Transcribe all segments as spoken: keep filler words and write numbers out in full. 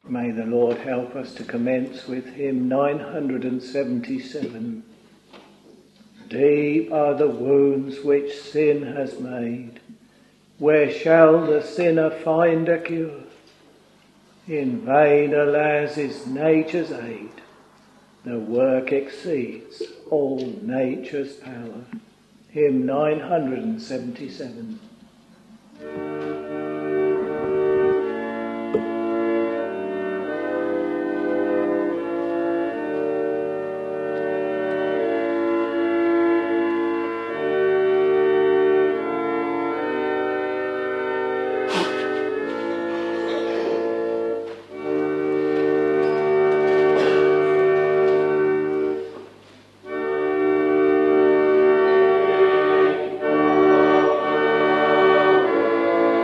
May the Lord help us to commence with hymn nine hundred seventy-seven. Deep are the wounds which sin has made. Where shall the sinner find a cure? In vain, alas, is nature's aid. The work exceeds all nature's power. Hymn nine hundred seventy-seven. Thank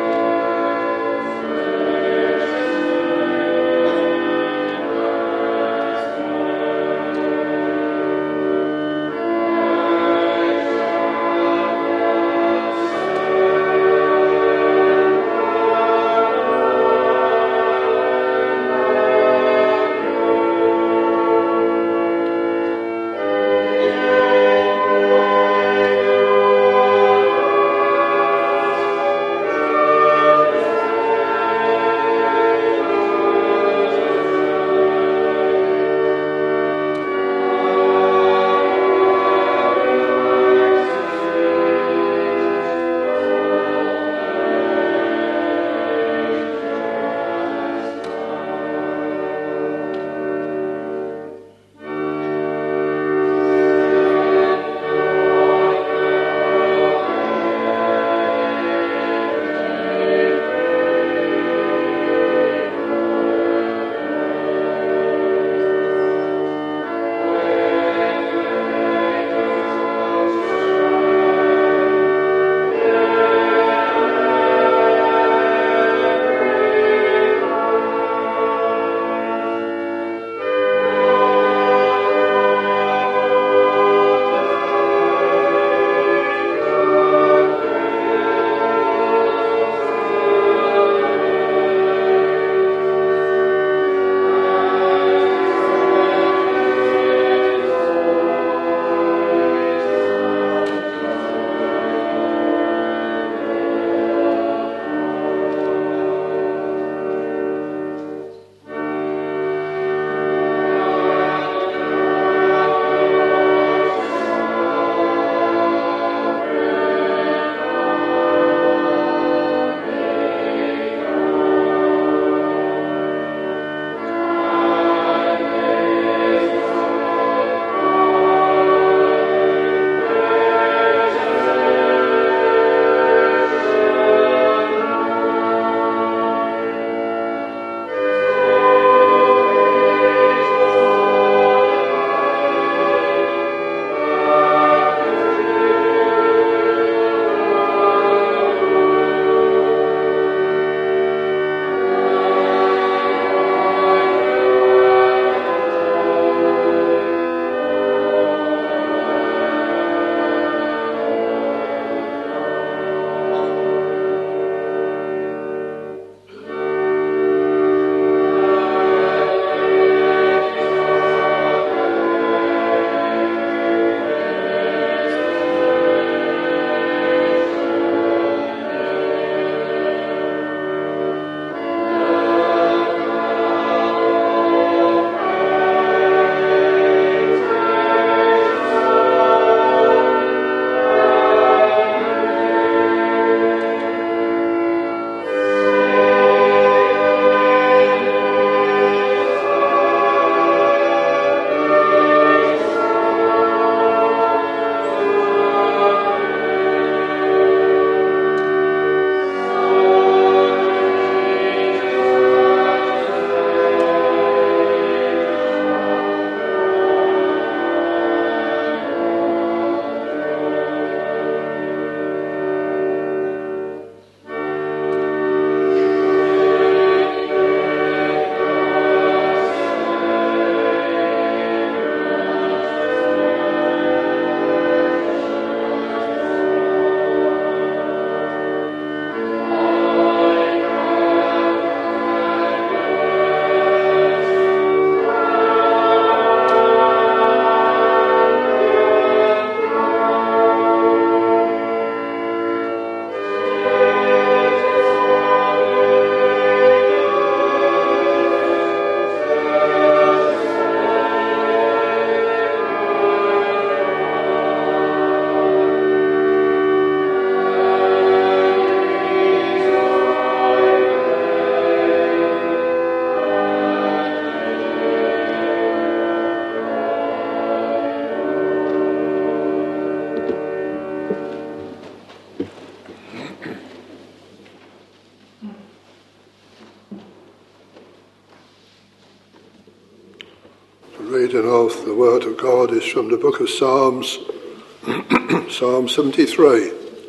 reading of the Word of God is from the book of Psalms, Psalm seventy-three.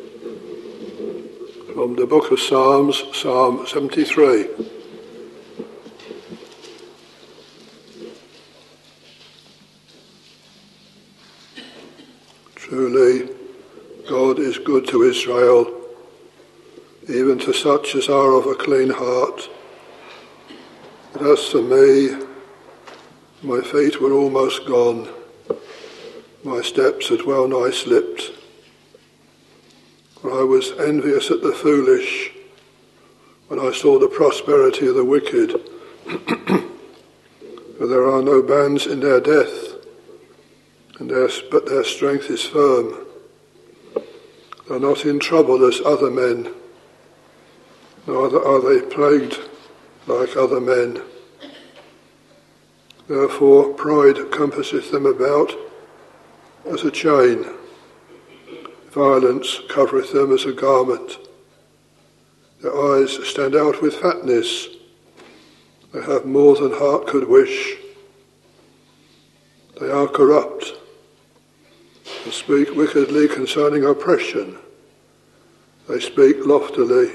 From the book of Psalms, Psalm seventy-three. Truly, God is good to Israel, even to such as are of a clean heart. But as for me, my feet were almost gone, my steps had well nigh slipped. For I was envious at the foolish when I saw the prosperity of the wicked. For there are no bands in their death, and their, but their strength is firm. They are not in trouble as other men, neither are they plagued like other men. Therefore pride compasseth them about as a chain. Violence covereth them as a garment. Their eyes stand out with fatness. They have more than heart could wish. They are corrupt, and speak wickedly concerning oppression. They speak loftily.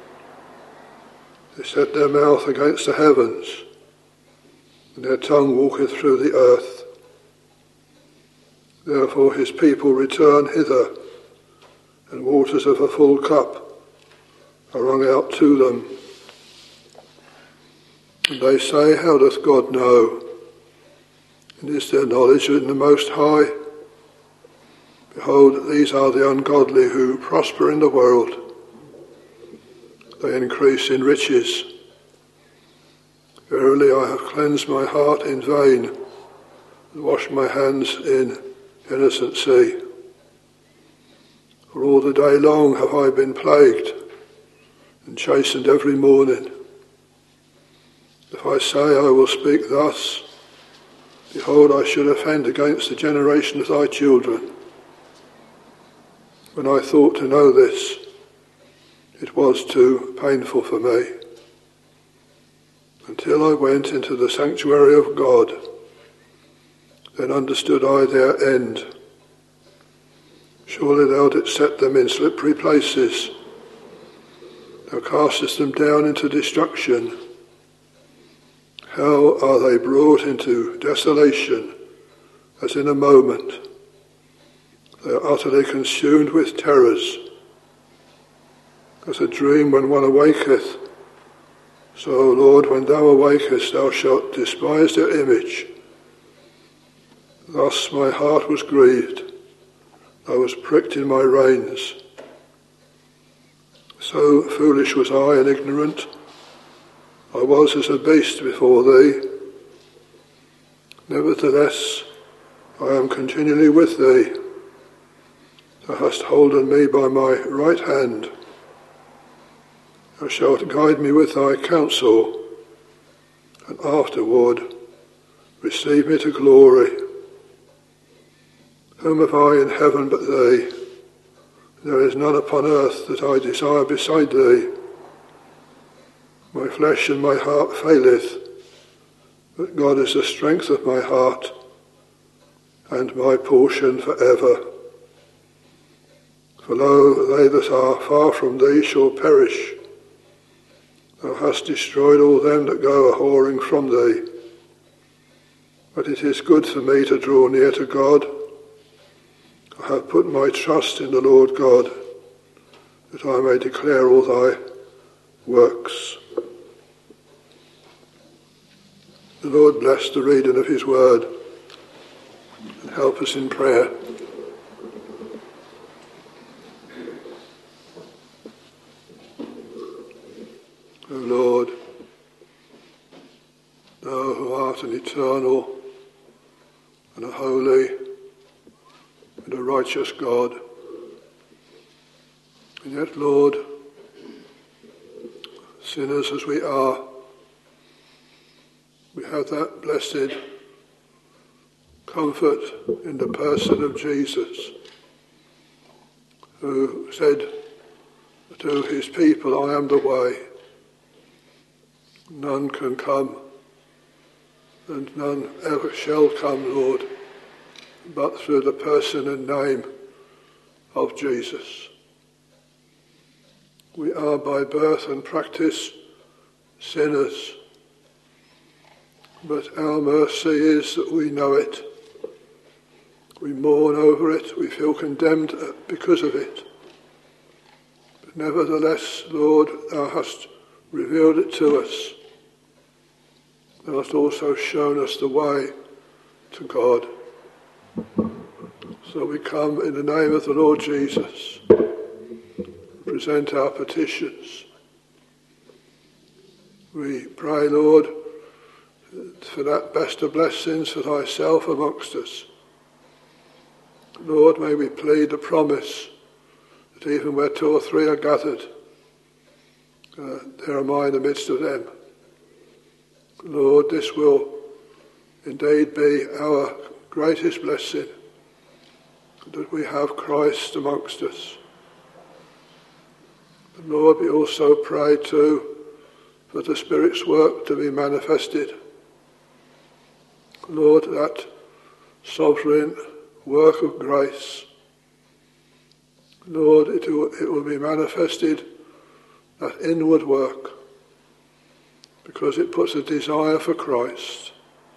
They set their mouth against the heavens, and their tongue walketh through the earth. Therefore his people return hither, and waters of a full cup are wrung out to them. And they say, how doth God know? And is there knowledge in the Most High? Behold, these are the ungodly who prosper in the world. They increase in riches. Verily I have cleansed my heart in vain, and washed my hands in innocency. For all the day long have I been plagued, and chastened every morning. If I say I will speak thus, behold, I should offend against the generation of thy children. When I thought to know this, it was too painful for me. Until I went into the sanctuary of God, then understood I their end. Surely thou didst set them in slippery places. Thou castest them down into destruction. How are they brought into desolation, as in a moment. They are utterly consumed with terrors. As a dream when one awaketh, so, Lord, when thou awakest, thou shalt despise their image. Thus my heart was grieved, I was pricked in my reins. So foolish was I and ignorant, I was as a beast before thee. Nevertheless, I am continually with thee. Thou hast holden me by my right hand. Thou shalt guide me with thy counsel, and afterward receive me to glory. Whom have I in heaven but thee? There is none upon earth that I desire beside thee. My flesh and my heart faileth, but God is the strength of my heart, and my portion for ever. For lo, they that are far from thee shall perish. Thou hast destroyed all them that go a-whoring from thee. But it is good for me to draw near to God. I have put my trust in the Lord God, that I may declare all thy works. The Lord bless the reading of his word, and help us in prayer. O Lord, thou who art an eternal and a holy and a righteous God, and yet, Lord, sinners as we are, we have that blessed comfort in the person of Jesus, who said to his people, I am the way. None can come and none ever shall come, Lord, but through the person and name of Jesus. We are by birth and practice sinners, but our mercy is that we know it. We mourn over it, we feel condemned because of it. But nevertheless, Lord, thou hast revealed it to us. Thou hast also shown us the way to God. So we come in the name of the Lord Jesus, present our petitions. We pray, Lord, for that best of blessings for thyself amongst us. Lord, may we plead the promise that even where two or three are gathered, uh, there am I in the midst of them. Lord, this will indeed be our greatest blessing, that we have Christ amongst us. And Lord, we also pray too for the Spirit's work to be manifested. Lord, that sovereign work of grace, Lord, it will, it will be manifested, that inward work, because it puts a desire for Christ.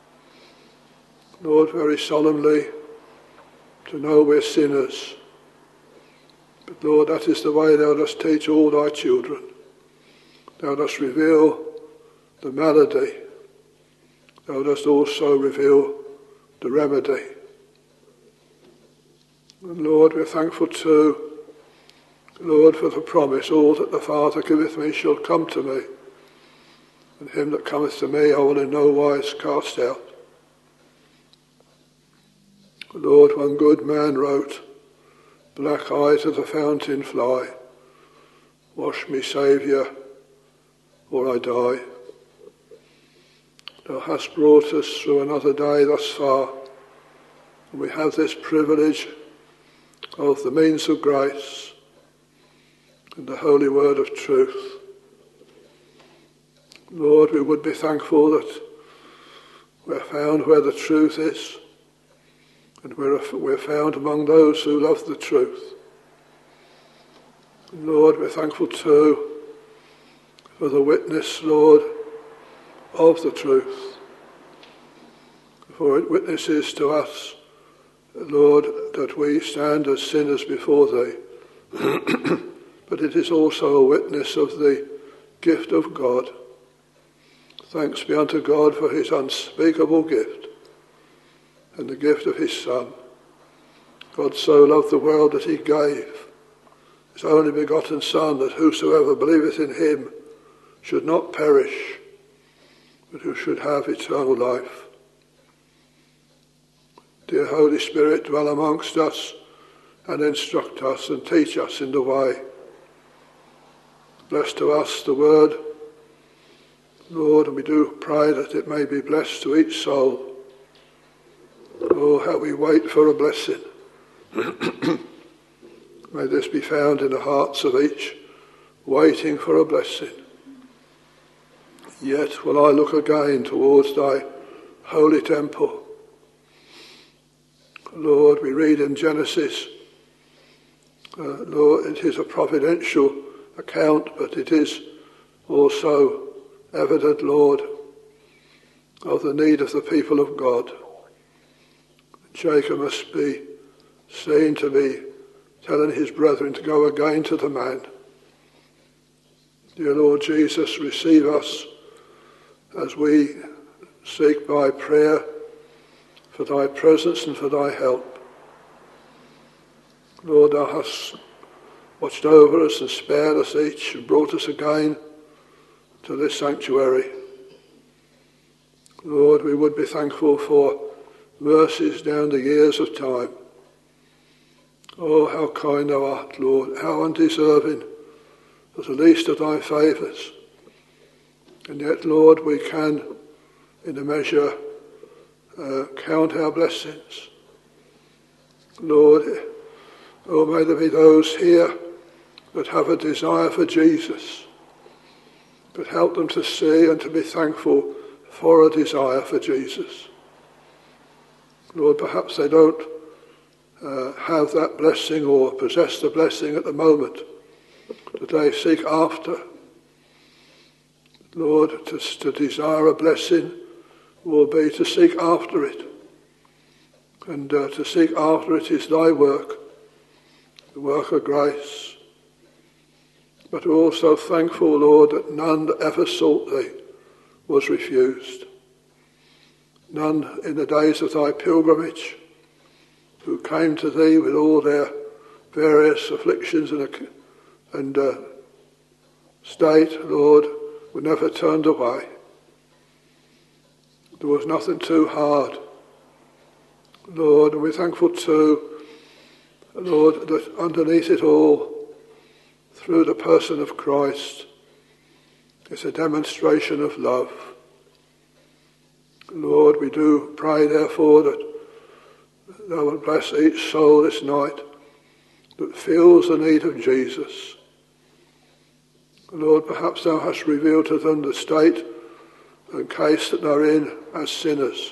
Lord, very solemnly, to know we're sinners. But Lord, that is the way thou dost teach all thy children. Thou dost reveal the malady. Thou dost also reveal the remedy. And Lord, we're thankful too, Lord, for the promise, all that the Father giveth me shall come to me, and him that cometh to me I will in no wise cast out. Lord, one good man wrote, black eye to the fountain fly, wash me, Saviour, or I die. Thou hast brought us through another day thus far, and we have this privilege of the means of grace and the holy word of truth. Lord, we would be thankful that we're found where the truth is, and we're, we're found among those who love the truth. And Lord, we're thankful too for the witness, Lord, of the truth. For it witnesses to us, Lord, that we stand as sinners before thee. But it is also a witness of the gift of God. Thanks be unto God for his unspeakable gift and the gift of his Son. God so loved the world that he gave his only begotten Son, that whosoever believeth in him should not perish, but who should have eternal life. Dear Holy Spirit, dwell amongst us and instruct us and teach us in the way. Bless to us the word, Lord, and we do pray that it may be blessed to each soul. Oh, how we wait for a blessing. May this be found in the hearts of each, waiting for a blessing. Yet will I look again towards thy holy temple. Lord, we read in Genesis, uh, Lord, it is a providential account, but it is also evident, Lord, of the need of the people of God. Jacob must be seen to be telling his brethren to go again to the man. Dear Lord Jesus, receive us as we seek by prayer for thy presence and for thy help. Lord, thou hast watched over us and spared us each and brought us again to this sanctuary. Lord, we would be thankful for mercies down the years of time. Oh, how kind thou art, Lord, how undeserving of the least of thy favours. And yet, Lord, we can, in a measure, uh, count our blessings. Lord, oh, may there be those here that have a desire for Jesus, but help them to see and to be thankful for a desire for Jesus. Lord, perhaps they don't uh, have that blessing or possess the blessing at the moment that they seek after. Lord, to, to desire a blessing will be to seek after it. And uh, to seek after it is thy work, the work of grace. But we're also thankful, Lord, that none that ever sought thee was refused. None in the days of thy pilgrimage who came to thee with all their various afflictions and, and uh, state, Lord, were never turned away. There was nothing too hard. Lord, and we're thankful too, Lord, that underneath it all, through the person of Christ, is a demonstration of love. Lord, we do pray, therefore, that thou wilt bless each soul this night that feels the need of Jesus. Lord, perhaps thou hast revealed to them the state and case that they're in as sinners.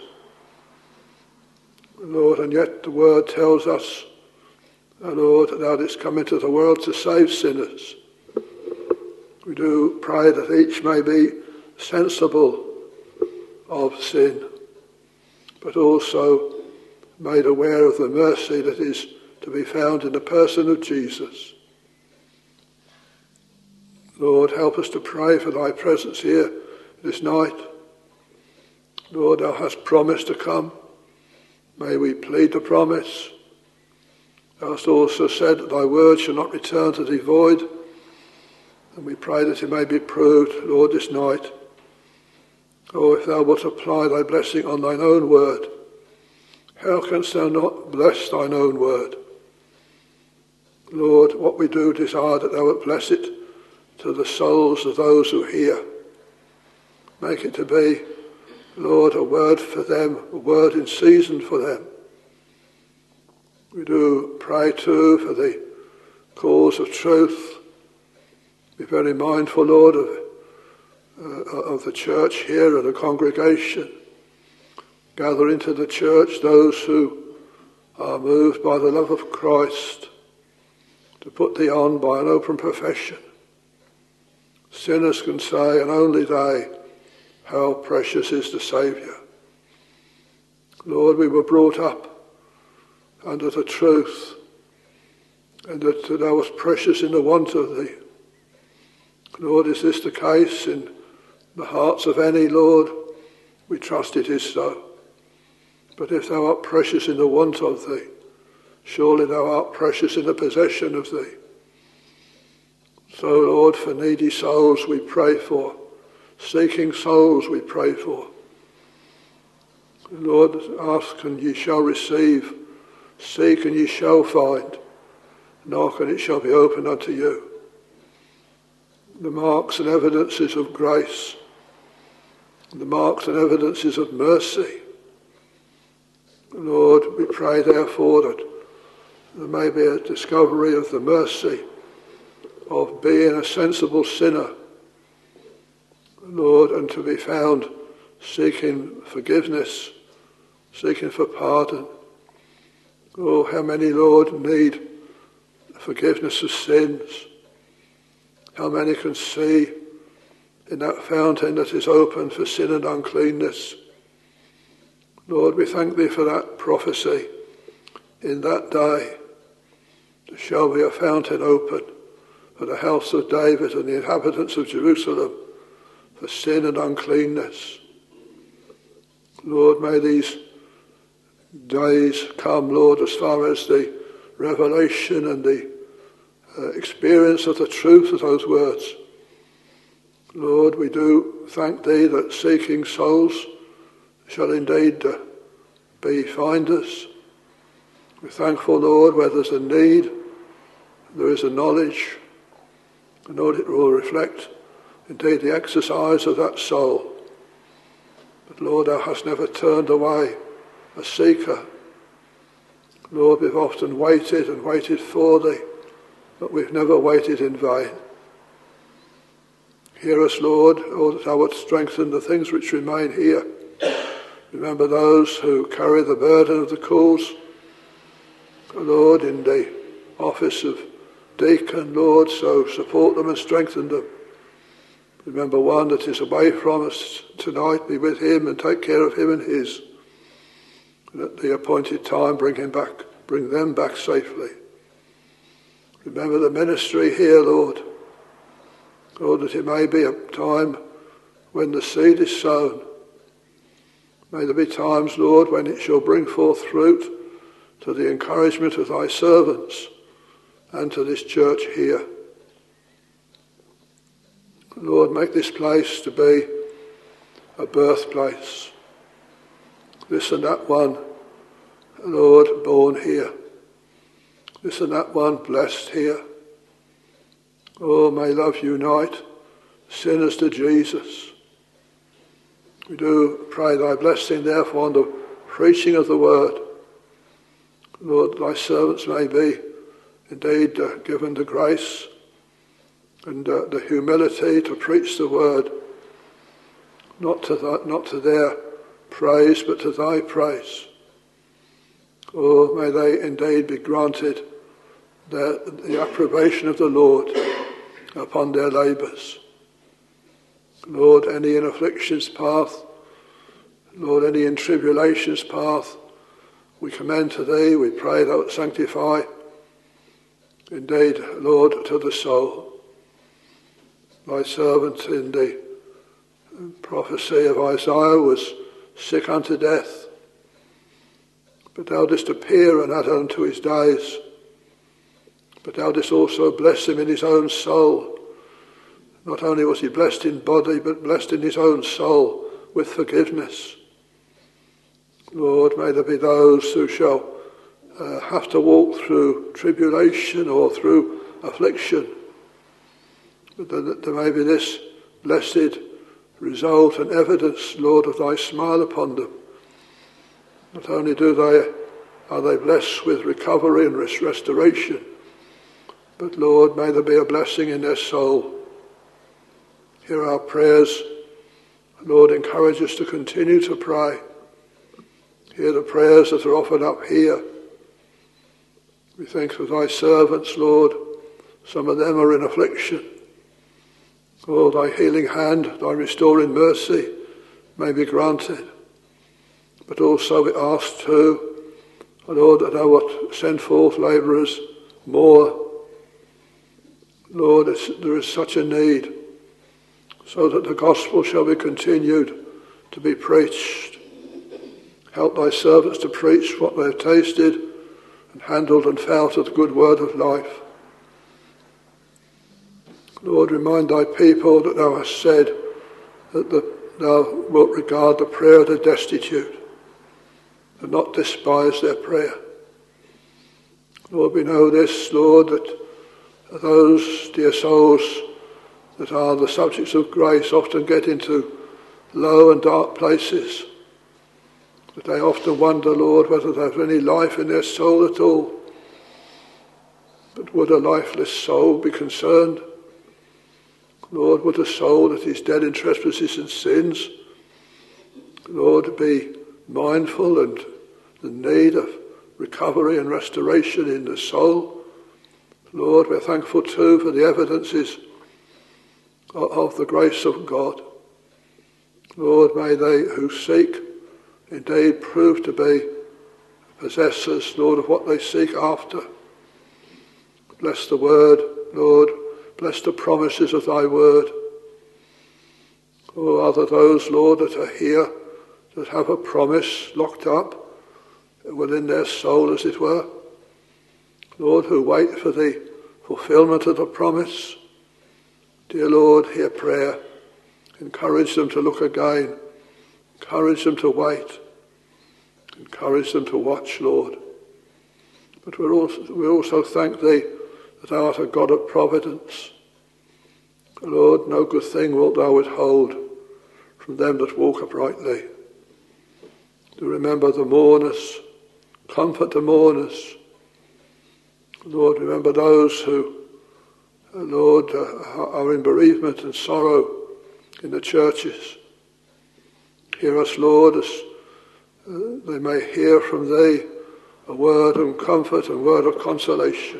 Lord, and yet the word tells us, oh Lord, that thou didst come into the world to save sinners. We do pray that each may be sensible of sin, but also made aware of the mercy that is to be found in the person of Jesus. Lord, help us to pray for thy presence here this night. Lord, thou hast promised to come. May we plead the promise. Thou hast also said that thy word shall not return to thee void. And we pray that it may be proved, Lord, this night. Oh, if thou wilt apply thy blessing on thine own word, how canst thou not bless thine own word? Lord, what we do desire that thou wilt bless it to the souls of those who hear. Make it to be, Lord, a word for them, a word in season for them. We do pray too for the cause of truth. Be very mindful, Lord, of, uh, of the church here and the congregation. Gather into the church those who are moved by the love of Christ to put thee on by an open profession. Sinners can say, and only they, how precious is the Saviour. Lord, we were brought up under the truth, and that thou wast precious in the want of thee. Lord, is this the case in the hearts of any, Lord? We trust it is so. But if thou art precious in the want of thee, surely thou art precious in the possession of thee. So, Lord, for needy souls we pray for. Seeking souls we pray for. Lord, ask and ye shall receive. Seek and ye shall find. Knock and it shall be opened unto you. The marks and evidences of grace. The marks and evidences of mercy. Lord, we pray therefore that there may be a discovery of the mercy of being a sensible sinner, Lord, and to be found seeking forgiveness, seeking for pardon. Oh, how many, Lord, need forgiveness of sins. How many can see in that fountain that is open for sin and uncleanness. Lord, we thank thee for that prophecy. In that day there shall be a fountain open for the house of David and the inhabitants of Jerusalem for sin and uncleanness. Lord, may these days come, Lord, as far as the revelation and the uh, experience of the truth of those words. Lord, we do thank thee that seeking souls shall indeed uh, be finders. We're thankful, Lord, where there's a need, there is a knowledge, and Lord, it will reflect indeed the exercise of that soul. But Lord, thou hast never turned away a seeker. Lord, we've often waited and waited for thee, but we've never waited in vain. Hear us, Lord, O that thou wouldst strengthen the things which remain here. Remember those who carry the burden of the cause, O Lord, in the office of deacon, Lord, so support them and strengthen them. Remember one that is away from us tonight, be with him and take care of him and his. And at the appointed time bring him back, bring them back safely. Remember the ministry here, Lord. Lord, that it may be a time when the seed is sown. May there be times, Lord, when it shall bring forth fruit to the encouragement of thy servants and to this church here. Lord, make this place to be a birthplace. This and that one, Lord, born here. This and that one blessed here. Oh, may love unite sinners to Jesus. We do pray thy blessing, therefore, on the preaching of the word. Lord, thy servants may be indeed uh, given the grace and uh, the humility to preach the word, not to th- not to their praise, but to thy praise. Oh, may they indeed be granted the, the approbation of the Lord upon their labours. Lord, any in affliction's path, Lord, any in tribulation's path, we commend to thee, we pray thou wilt sanctify, indeed, Lord, to the soul. Thy servant in the prophecy of Isaiah was sick unto death, but thou didst appear and add unto his days. But thou didst also bless him in his own soul. Not only was he blessed in body, but blessed in his own soul with forgiveness. Lord, may there be those who shall uh, have to walk through tribulation or through affliction. But that there may be this blessed result and evidence, Lord, of thy smile upon them. Not only do they are they blessed with recovery and restoration, but Lord, may there be a blessing in their soul. Hear our prayers. Lord, encourage us to continue to pray. Hear the prayers that are offered up here. We think of thy servants, Lord. Some of them are in affliction. Oh, thy healing hand, thy restoring mercy may be granted. But also we ask too, Lord, that thou wilt send forth labourers more. Lord, there is such a need, so that the gospel shall be continued to be preached. Help thy servants to preach what they have tasted and handled and felt of the good word of life. Lord, remind thy people that thou hast said that the, thou wilt regard the prayer of the destitute and not despise their prayer. Lord, we know this, Lord, that those dear souls that are the subjects of grace often get into low and dark places, that they often wonder, Lord, whether they have any life in their soul at all. But would a lifeless soul be concerned? Lord, would a soul that is dead in trespasses and sins, Lord, be mindful and the need of recovery and restoration in the soul? Lord, we're thankful too for the evidences of the grace of God. Lord, may they who seek indeed prove to be possessors, Lord, of what they seek after. Bless the word, Lord. Bless the promises of thy word. Oh, are there those, Lord, that are here that have a promise locked up within their soul, as it were? Lord, who wait for the fulfillment of the promise. Dear Lord, hear prayer. Encourage them to look again. Encourage them to wait. Encourage them to watch, Lord. But we also, we also thank thee that thou art a God of providence. Lord, no good thing wilt thou withhold from them that walk uprightly. To remember the mourners, comfort the mourners. Lord, remember those who uh, Lord, uh, are in bereavement and sorrow in the churches. Hear us, Lord, as uh, they may hear from Thee a word of comfort and word of consolation.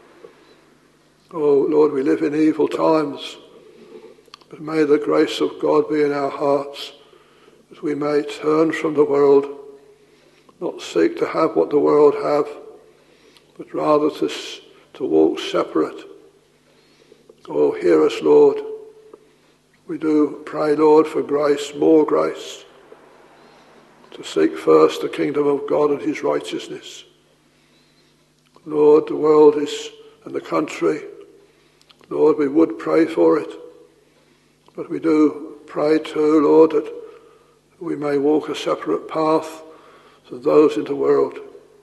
Oh, Lord, we live in evil times, but may the grace of God be in our hearts, as we may turn from the world, not seek to have what the world have, but rather to, to walk separate. Oh, hear us, Lord. We do pray, Lord, for grace, more grace, to seek first the kingdom of God and his righteousness. Lord, the world is, and the country, Lord, we would pray for it, but we do pray too, Lord, that we may walk a separate path to those in the world.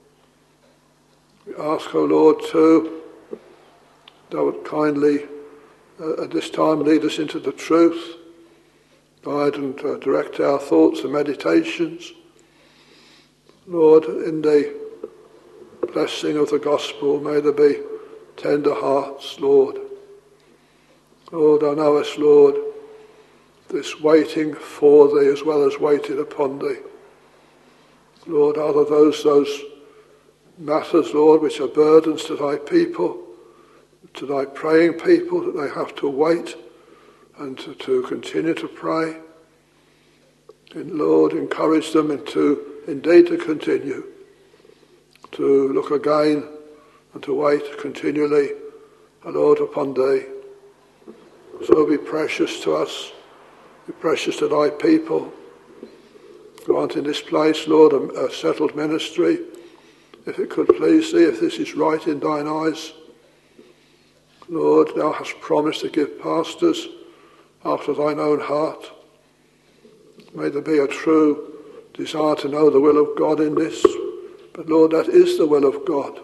We ask, O Lord, too, thou would kindly uh, at this time lead us into the truth, guide and uh, direct our thoughts and meditations. Lord, in the blessing of the gospel, may there be tender hearts, Lord. Oh, thou knowest, Lord, this waiting for thee as well as waiting upon thee. Lord, are there those, those matters, Lord, which are burdens to thy people, to thy praying people, that they have to wait and to, to continue to pray? And Lord, encourage them and to indeed to continue, to look again and to wait continually, O Lord, upon thee. So be precious to us, be precious to thy people. Grant in this place, Lord, a, a settled ministry, if it could please thee, if this is right in thine eyes. Lord, thou hast promised to give pastors after thine own heart. May there be a true desire to know the will of God in this. But Lord, that is the will of God.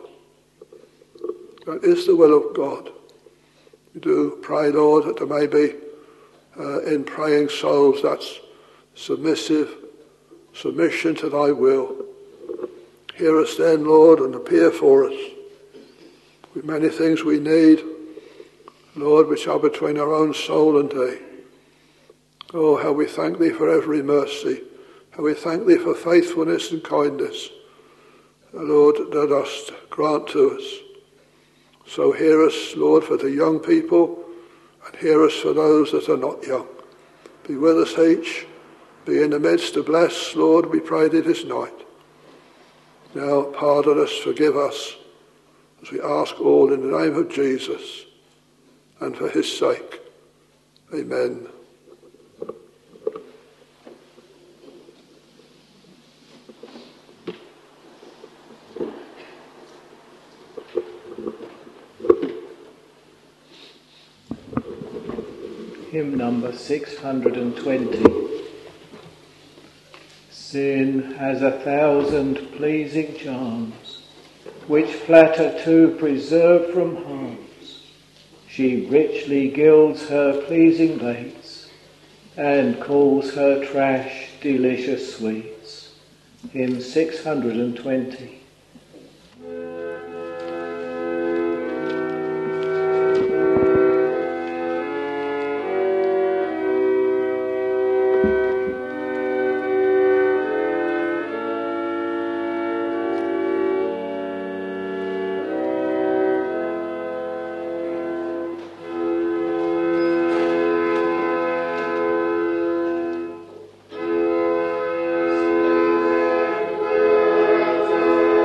That is the will of God. We do pray, Lord, that there may be uh, in praying souls that's submissive, submission to thy will. Hear us then, Lord, and appear for us with many things we need, Lord, which are between our own soul and thee. Oh, how we thank thee for every mercy, how we thank thee for faithfulness and kindness, Lord, thou dost grant to us. So hear us, Lord, for the young people, and hear us for those that are not young. Be with us each, be in the midst to bless, Lord, we pray thee this night. Now pardon us, forgive us, as we ask all in the name of Jesus, and for his sake. Amen. Hymn number six hundred twenty. Sin has a thousand pleasing charms, which flatter to preserve from harms. She richly gilds her pleasing baits, and calls her trash delicious sweets. Hymn six hundred twenty. Thank you.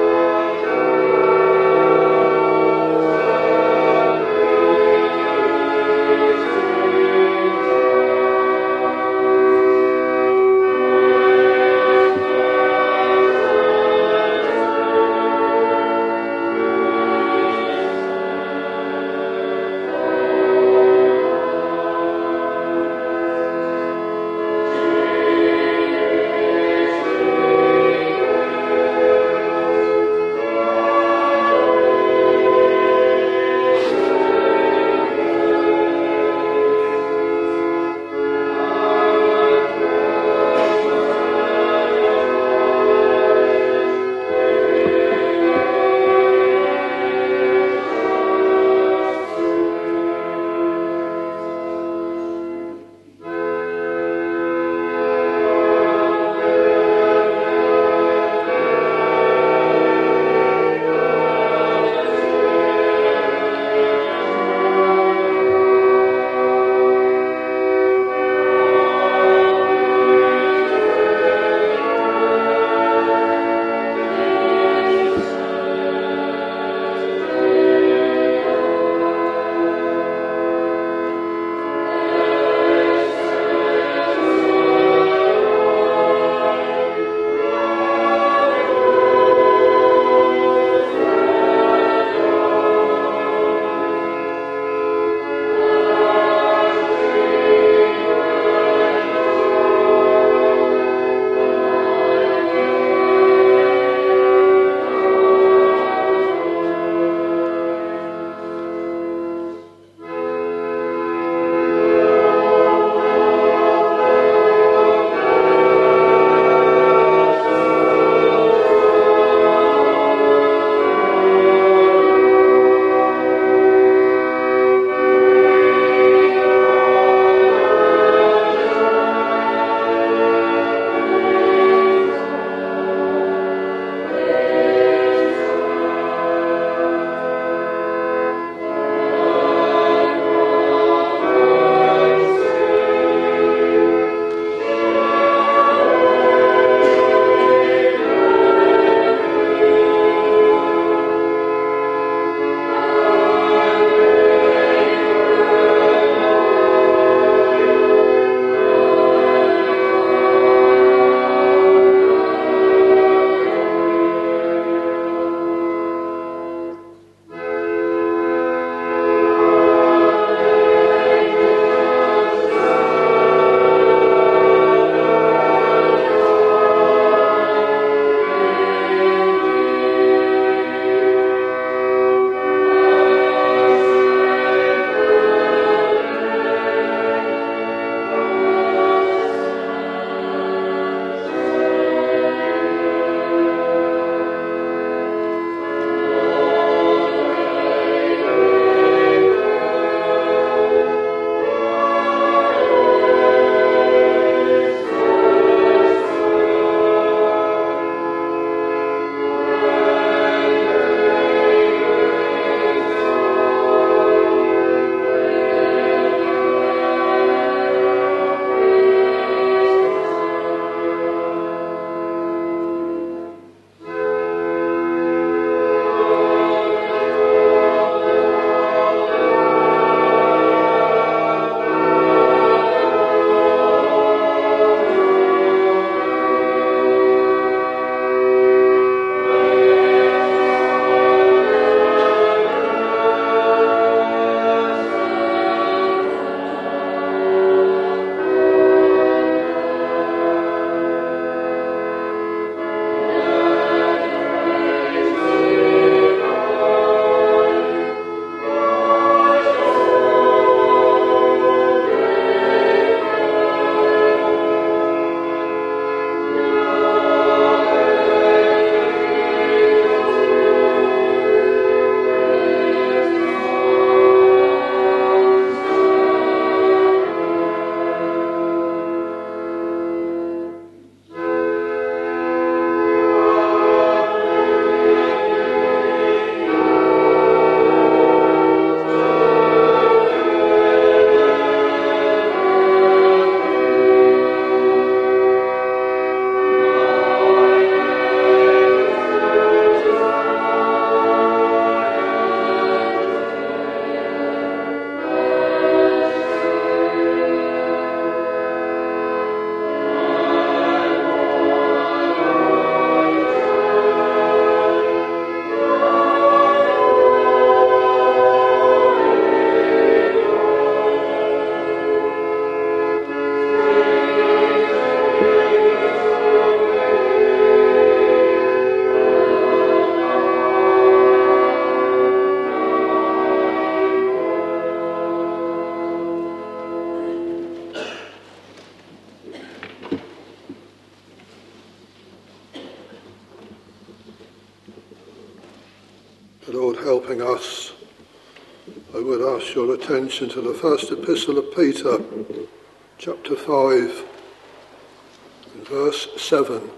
Lord helping us, I would ask your attention to the first epistle of Peter, chapter five, and verse seven.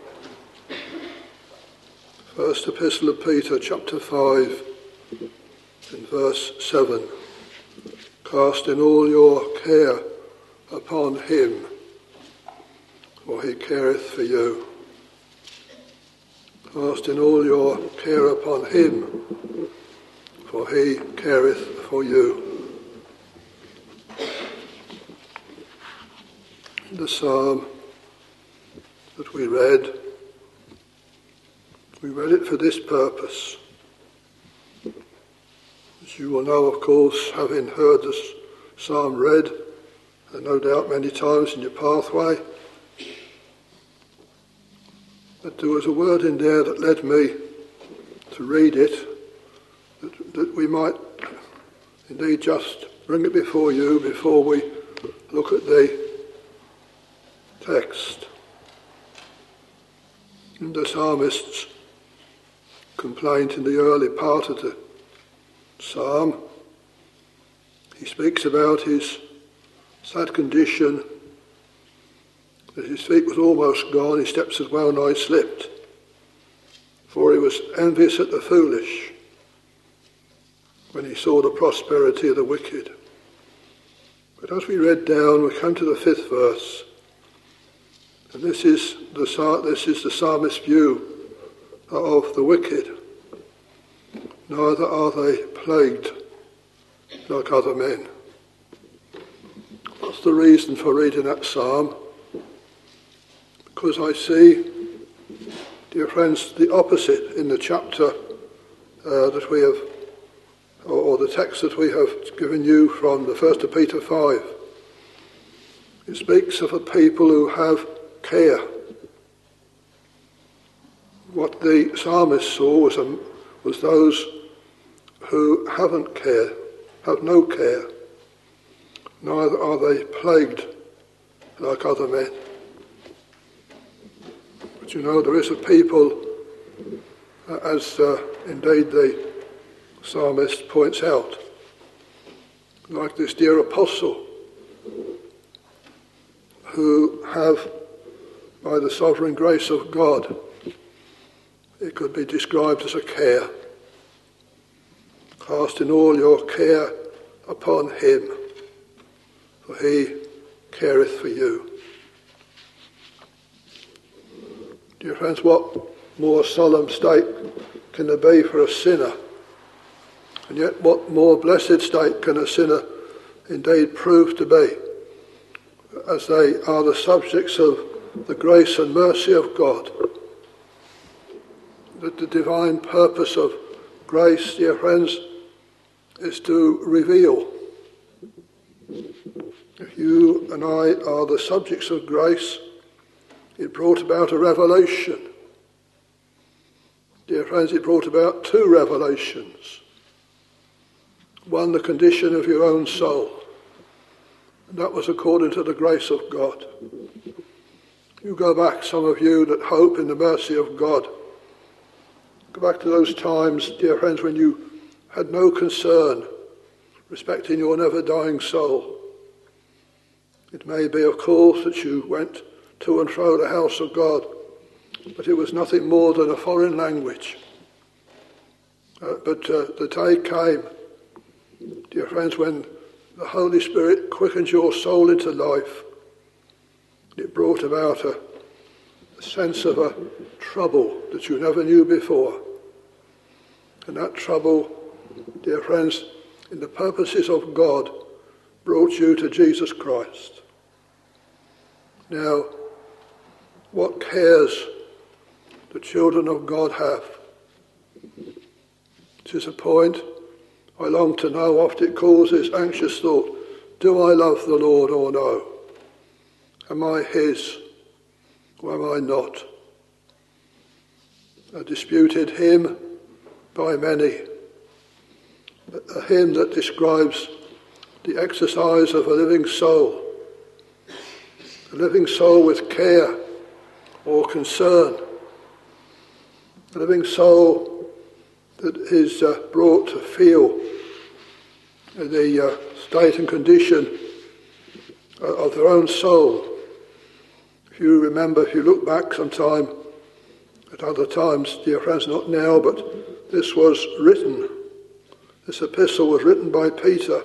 First epistle of Peter, chapter five, and verse seven. Casting all your care upon him, for he careth for you. Casting all your care upon him, for he careth for you. The psalm that we read, we read it for this purpose. As you will know, of course, having heard this psalm read, and no doubt many times in your pathway, that there was a word in there that led me to read it, that, that we might indeed just bring it before you before we look at the text. In the psalmist's complaint in the early part of the psalm, he speaks about his sad condition, that his feet was almost gone, his steps had well nigh slipped, for he was envious at the foolish when he saw the prosperity of the wicked. But as we read down, we come to the fifth verse, and this is the this is the psalmist's view of the wicked. Neither are they plagued like other men. What's the reason for reading that psalm? Because I see, dear friends, the opposite in the chapter uh, that we have, or, or the text that we have given you from the first of Peter five. It speaks of a people who have care. What the psalmist saw was, um, was those who haven't care, have no care. Neither are they plagued like other men. But you know, there is a people, uh, as uh, indeed the psalmist points out, like this dear apostle, who have, by the sovereign grace of God, it could be described as a care. Casting all your care upon him, for he careth for you. Dear friends, what more solemn state can there be for a sinner? And yet what more blessed state can a sinner indeed prove to be, as they are the subjects of the grace and mercy of God? That the divine purpose of grace, dear friends, is to reveal. If you and I are the subjects of grace, it brought about a revelation. Dear friends, it brought about two revelations. One, the condition of your own soul. And that was according to the grace of God. You go back, some of you that hope in the mercy of God, go back to those times, dear friends, when you had no concern respecting your never-dying soul. It may be, of course, that you went to and fro the house of God, but it was nothing more than a foreign language. Uh, but uh, the day came, dear friends, when the Holy Spirit quickened your soul into life. It brought about a, a sense of a trouble that you never knew before. And that trouble, dear friends, in the purposes of God, brought you to Jesus Christ. Now, what cares the children of God have? It is a point I long to know. Oft it causes anxious thought. Do I love the Lord or no? Am I his or am I not? A disputed hymn by many, a hymn that describes the exercise of a living soul, a living soul with care or concern, a living soul that is uh, brought to feel the uh, state and condition of their own soul. If you remember, if you look back sometime at other times, dear friends, not now, but this was written, this epistle was written by Peter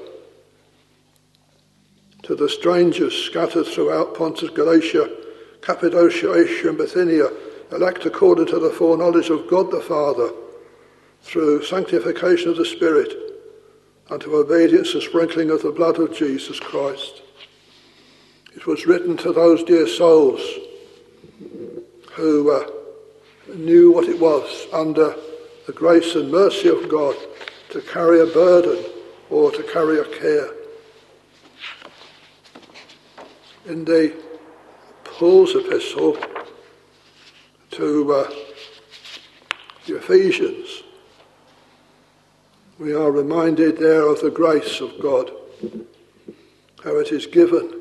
to the strangers scattered throughout Pontus, Galatia, Cappadocia, Asia and Bithynia, elect according to the foreknowledge of God the Father, through sanctification of the Spirit, unto obedience and sprinkling of the blood of Jesus Christ. It was written to those dear souls who uh, knew what it was under the grace and mercy of God to carry a burden or to carry a care. In the Paul's epistle to uh, the Ephesians, we are reminded there of the grace of God, how it is given.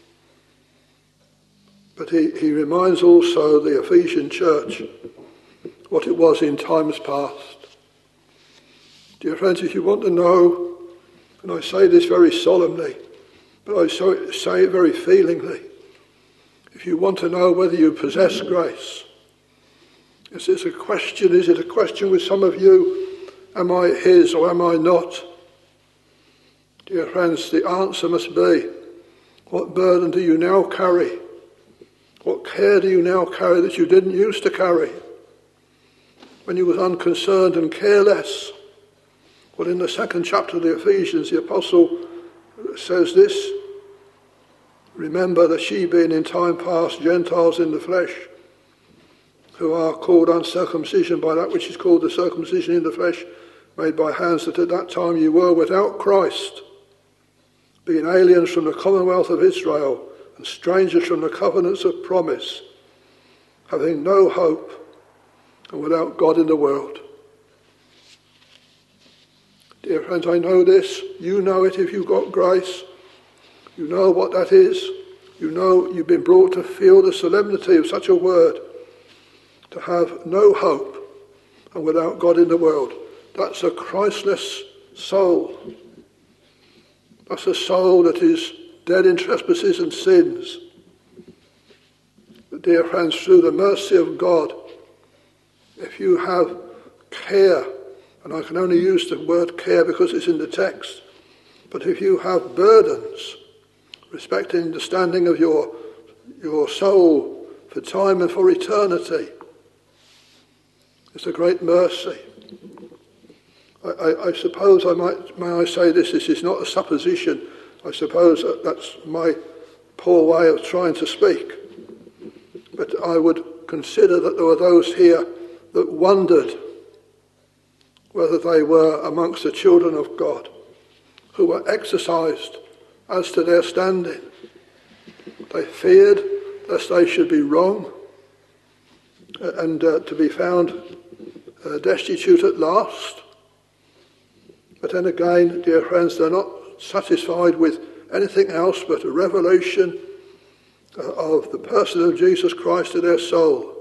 But he, he reminds also the Ephesian church what it was in times past. Dear friends, if you want to know, and I say this very solemnly, but I say it very feelingly, if you want to know whether you possess grace, is this a question, is it a question with some of you, am I his or am I not? Dear friends, the answer must be, what burden do you now carry? What care do you now carry that you didn't used to carry when you was unconcerned and careless? Well, in the second chapter of the Ephesians, the apostle says this, remember that ye being in time past Gentiles in the flesh, who are called uncircumcision by that which is called the circumcision in the flesh, made by hands, that at that time you were without Christ, being aliens from the commonwealth of Israel, and strangers from the covenants of promise, having no hope, and without God in the world. Dear friends, I know this. You know it if you've got grace. You know what that is. You know you've been brought to feel the solemnity of such a word, to have no hope and without God in the world. That's a Christless soul. That's a soul that is dead in trespasses and sins. But dear friends, through the mercy of God, if you have care, and I can only use the word care because it's in the text, but if you have burdens respecting the standing of your, your soul for time and for eternity, it's a great mercy. I, I, I suppose I might, may I say this, this is not a supposition. I suppose that that's my poor way of trying to speak. But I would consider that there were those here that wondered whether they were amongst the children of God, who were exercised as to their standing. They feared lest they should be wrong and uh, to be found uh, destitute at last. But then again, dear friends, they're not satisfied with anything else but a revelation uh, of the person of Jesus Christ to their soul.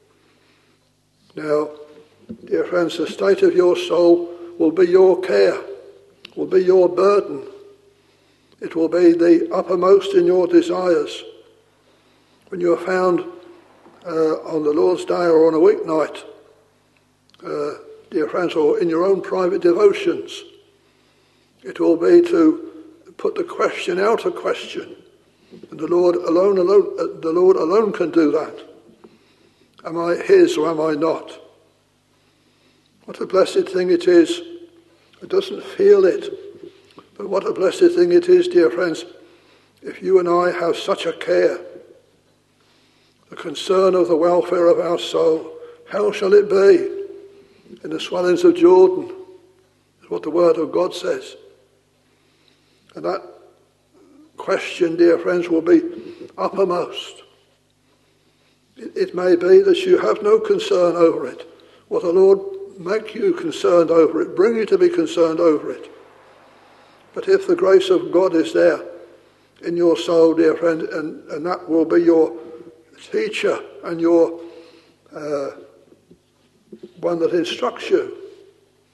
Now, dear friends, the state of your soul will be your care, will be your burden. It will be the uppermost in your desires. When you are found uh, on the Lord's Day or on a weeknight, uh, dear friends, or in your own private devotions, it will be to put the question out of question. And the Lord alone, alone, uh, the Lord alone can do that. Am I his or am I not? What a blessed thing it is. It doesn't feel it. But what a blessed thing it is, dear friends, if you and I have such a care, the concern of the welfare of our soul. How shall it be in the swellings of Jordan? Is what the word of God says. And that question, dear friends, will be uppermost. It, it may be that you have no concern over it. Will the Lord make you concerned over it, bring you to be concerned over it? But if the grace of God is there in your soul, dear friend, and, and that will be your teacher and your uh, one that instructs you,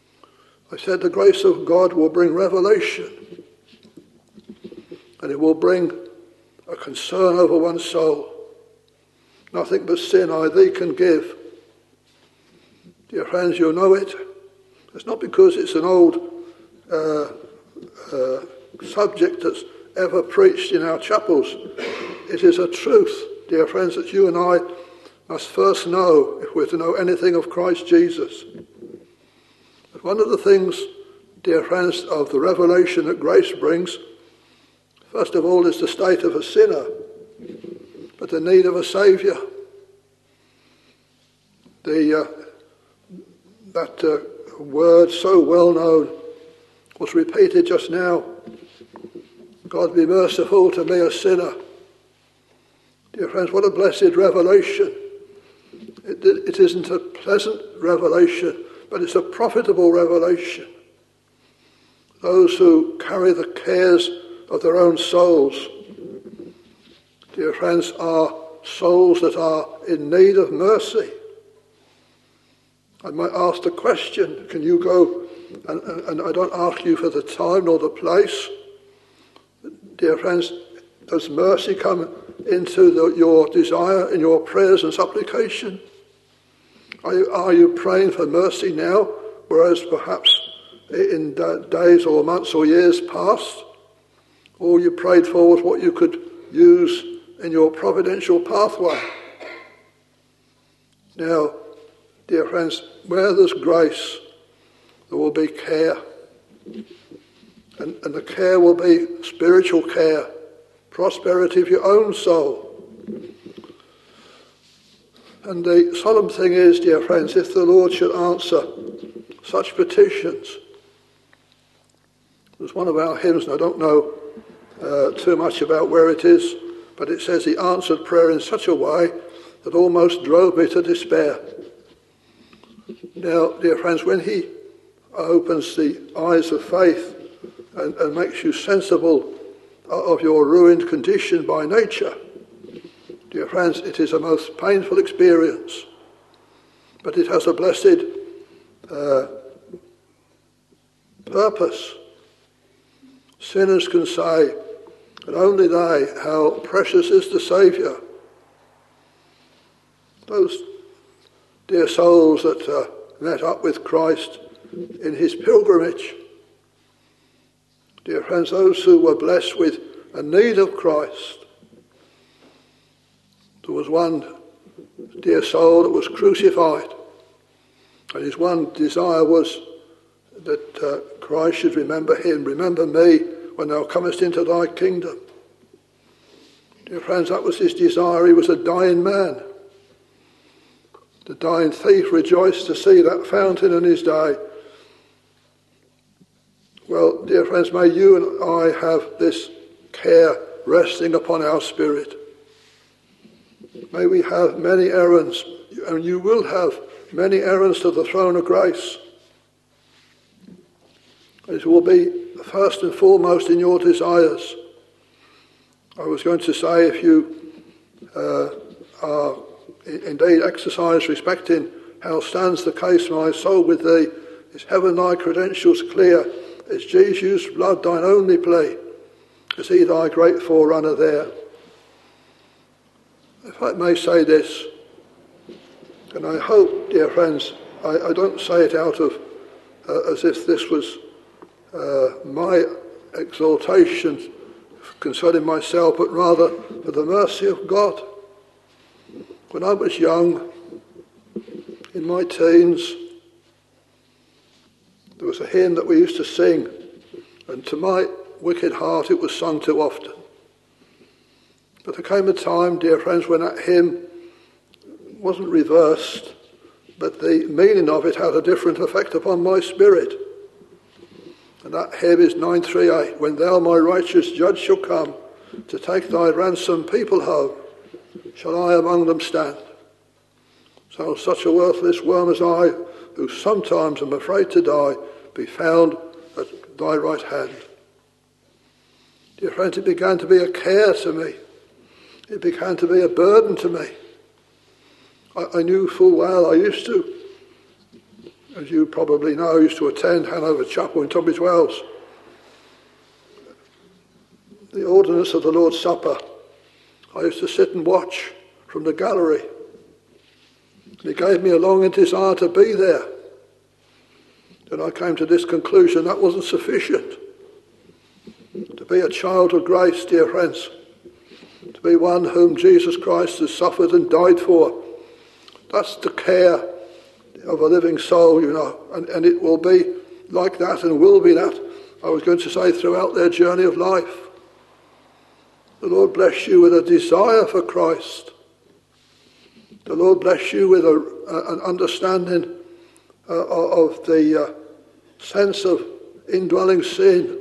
I said the grace of God will bring revelation, and it will bring a concern over one's soul. Nothing but sin I thee can give. Dear friends, you know it. It's not because it's an old uh, uh, subject that's ever preached in our chapels. It is a truth, dear friends, that you and I must first know if we're to know anything of Christ Jesus. But one of the things, dear friends, of the revelation that grace brings, first of all, is the state of a sinner, but the need of a Saviour. The, uh, that uh, word so well known was repeated just now. God be merciful to me, a sinner. Dear friends, what a blessed revelation. It, it isn't a pleasant revelation, but it's a profitable revelation. Those who carry the cares of their own souls, dear friends, are souls that are in need of mercy. I might ask the question, can you go, and, and I don't ask you for the time nor the place, dear friends, does mercy come into the, your desire in your prayers and supplication? Are you, are you praying for mercy now, whereas perhaps in days or months or years past, all you prayed for was what you could use in your providential pathway? Now, dear friends, where there's grace, there will be care. And, and the care will be spiritual care, prosperity of your own soul. And the solemn thing is, dear friends, if the Lord should answer such petitions, there's one of our hymns, and I don't know uh, too much about where it is, but it says he answered prayer in such a way that almost drove me to despair. Now, dear friends, when he opens the eyes of faith and, and makes you sensible of your ruined condition by nature, dear friends, it is a most painful experience, but it has a blessed uh, purpose. Sinners can say, and only they, how precious is the Saviour. Those dear souls that uh, met up with Christ in his pilgrimage, dear friends, those who were blessed with a need of Christ. There was one dear soul that was crucified, and his one desire was that uh, Christ should remember him. Remember me when thou comest into thy kingdom. Dear friends, that was his desire. He was a dying man. The dying thief rejoiced to see that fountain in his day. Well, dear friends, may you and I have this care resting upon our spirit. May we have many errands, and you will have many errands to the throne of grace. It will be first and foremost in your desires. I was going to say, if you uh, are indeed exercise respecting how stands the case my soul with thee, is heaven thy credentials clear, is Jesus' blood thine only plea, is he thy great forerunner there. If I may say this, and I hope, dear friends, I, I don't say it out of uh, as if this was uh, my exaltation concerning myself, but rather for the mercy of God. When I was young, in my teens, there was a hymn that we used to sing, and to my wicked heart it was sung too often. But there came a time, dear friends, when that hymn wasn't reversed, but the meaning of it had a different effect upon my spirit. And that hymn is nine three eight, when thou, my righteous judge, shall come to take thy ransomed people home, shall I among them stand. So such a worthless worm as I, who sometimes am afraid to die, be found at thy right hand. Dear friends, it began to be a care to me. It began to be a burden to me. I, I knew full well I used to as you probably know, used to attend Hanover Chapel in Tunbridge Wells. The ordinance of the Lord's Supper, I used to sit and watch from the gallery. And it gave me a longing desire to be there. And I came to this conclusion: that wasn't sufficient. To be a child of grace, dear friends, to be one whom Jesus Christ has suffered and died for, that's the care of a living soul, you know, and, and it will be like that and will be that, I was going to say, throughout their journey of life. The Lord bless you with a desire for Christ. The Lord bless you with a, a, an understanding uh, of the uh, sense of indwelling sin.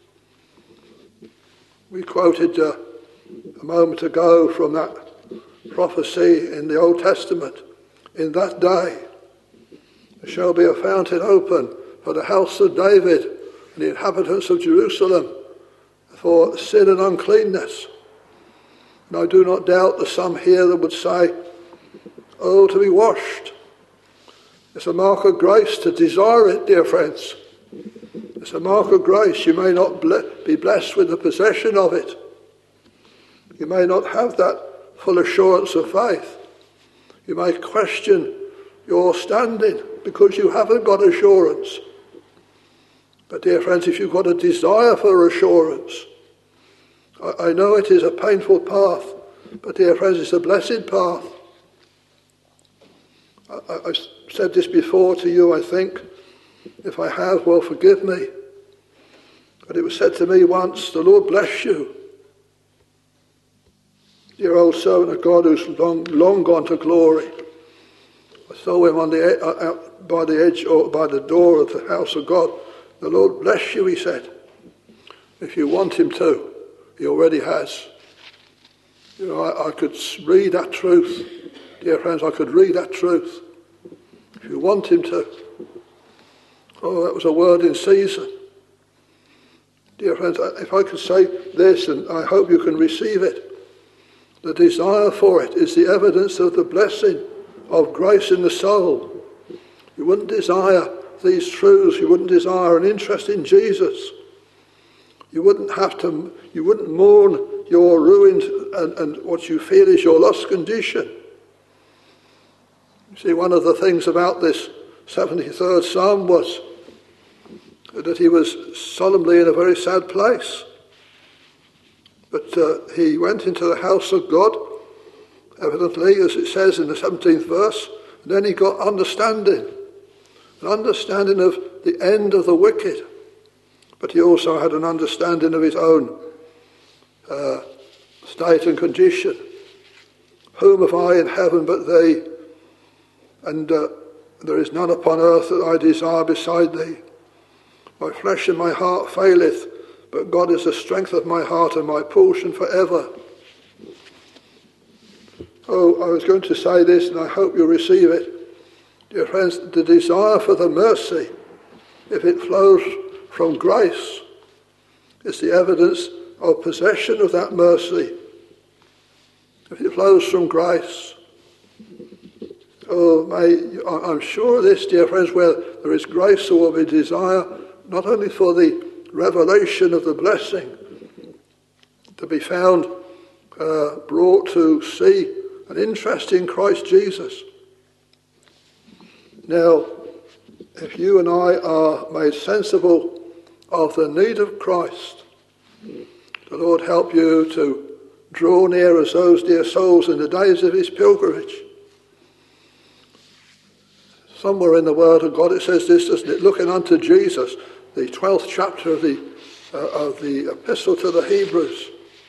We quoted uh, a moment ago from that prophecy in the Old Testament. In that day there shall be a fountain open for the house of David and the inhabitants of Jerusalem for sin and uncleanness. And I do not doubt there's some here that would say, oh, to be washed. It's a mark of grace to desire it, dear friends. It's a mark of grace. You may not be blessed with the possession of it. You may not have that full assurance of faith. You may question your standing because you haven't got assurance. But dear friends, if you've got a desire for assurance, I, I know it is a painful path, but dear friends, it's a blessed path. I, I've said this before to you, I think. If I have, well, forgive me. But it was said to me once, the Lord bless you. Dear old servant of God who's long, long gone to glory. I saw him on the uh, out by the edge or by the door of the house of God. The Lord bless you, he said. If you want him to, he already has. You know, I, I could read that truth. Dear friends, I could read that truth. If you want him to. Oh, that was a word in season. Dear friends, if I could say this, and I hope you can receive it, the desire for it is the evidence of the blessing of grace in the soul. You wouldn't desire these truths, you wouldn't desire an interest in Jesus. You wouldn't have to, you wouldn't mourn your ruined and, and what you feel is your lost condition. You see, one of the things about this seventy-third Psalm was that he was solemnly in a very sad place. But uh, he went into the house of God, evidently, as it says in the seventeenth verse, and then he got understanding, an understanding of the end of the wicked. But he also had an understanding of his own uh, state and condition. Whom have I in heaven but thee? And uh, there is none upon earth that I desire beside thee. My flesh and my heart faileth, but God is the strength of my heart and my portion forever. Oh, I was going to say this, and I hope you'll receive it. Dear friends, the desire for the mercy, if it flows from grace, is the evidence of possession of that mercy. If it flows from grace. Oh, may, I'm sure of this, dear friends, where there is grace, there will be desire, not only for the revelation of the blessing to be found, uh, brought to see an interest in Christ Jesus. Now, if you and I are made sensible of the need of Christ, the Lord help you to draw near as those dear souls in the days of his pilgrimage. Somewhere in the Word of God it says this, doesn't it? Looking unto Jesus, the twelfth chapter of the uh, of the Epistle to the Hebrews.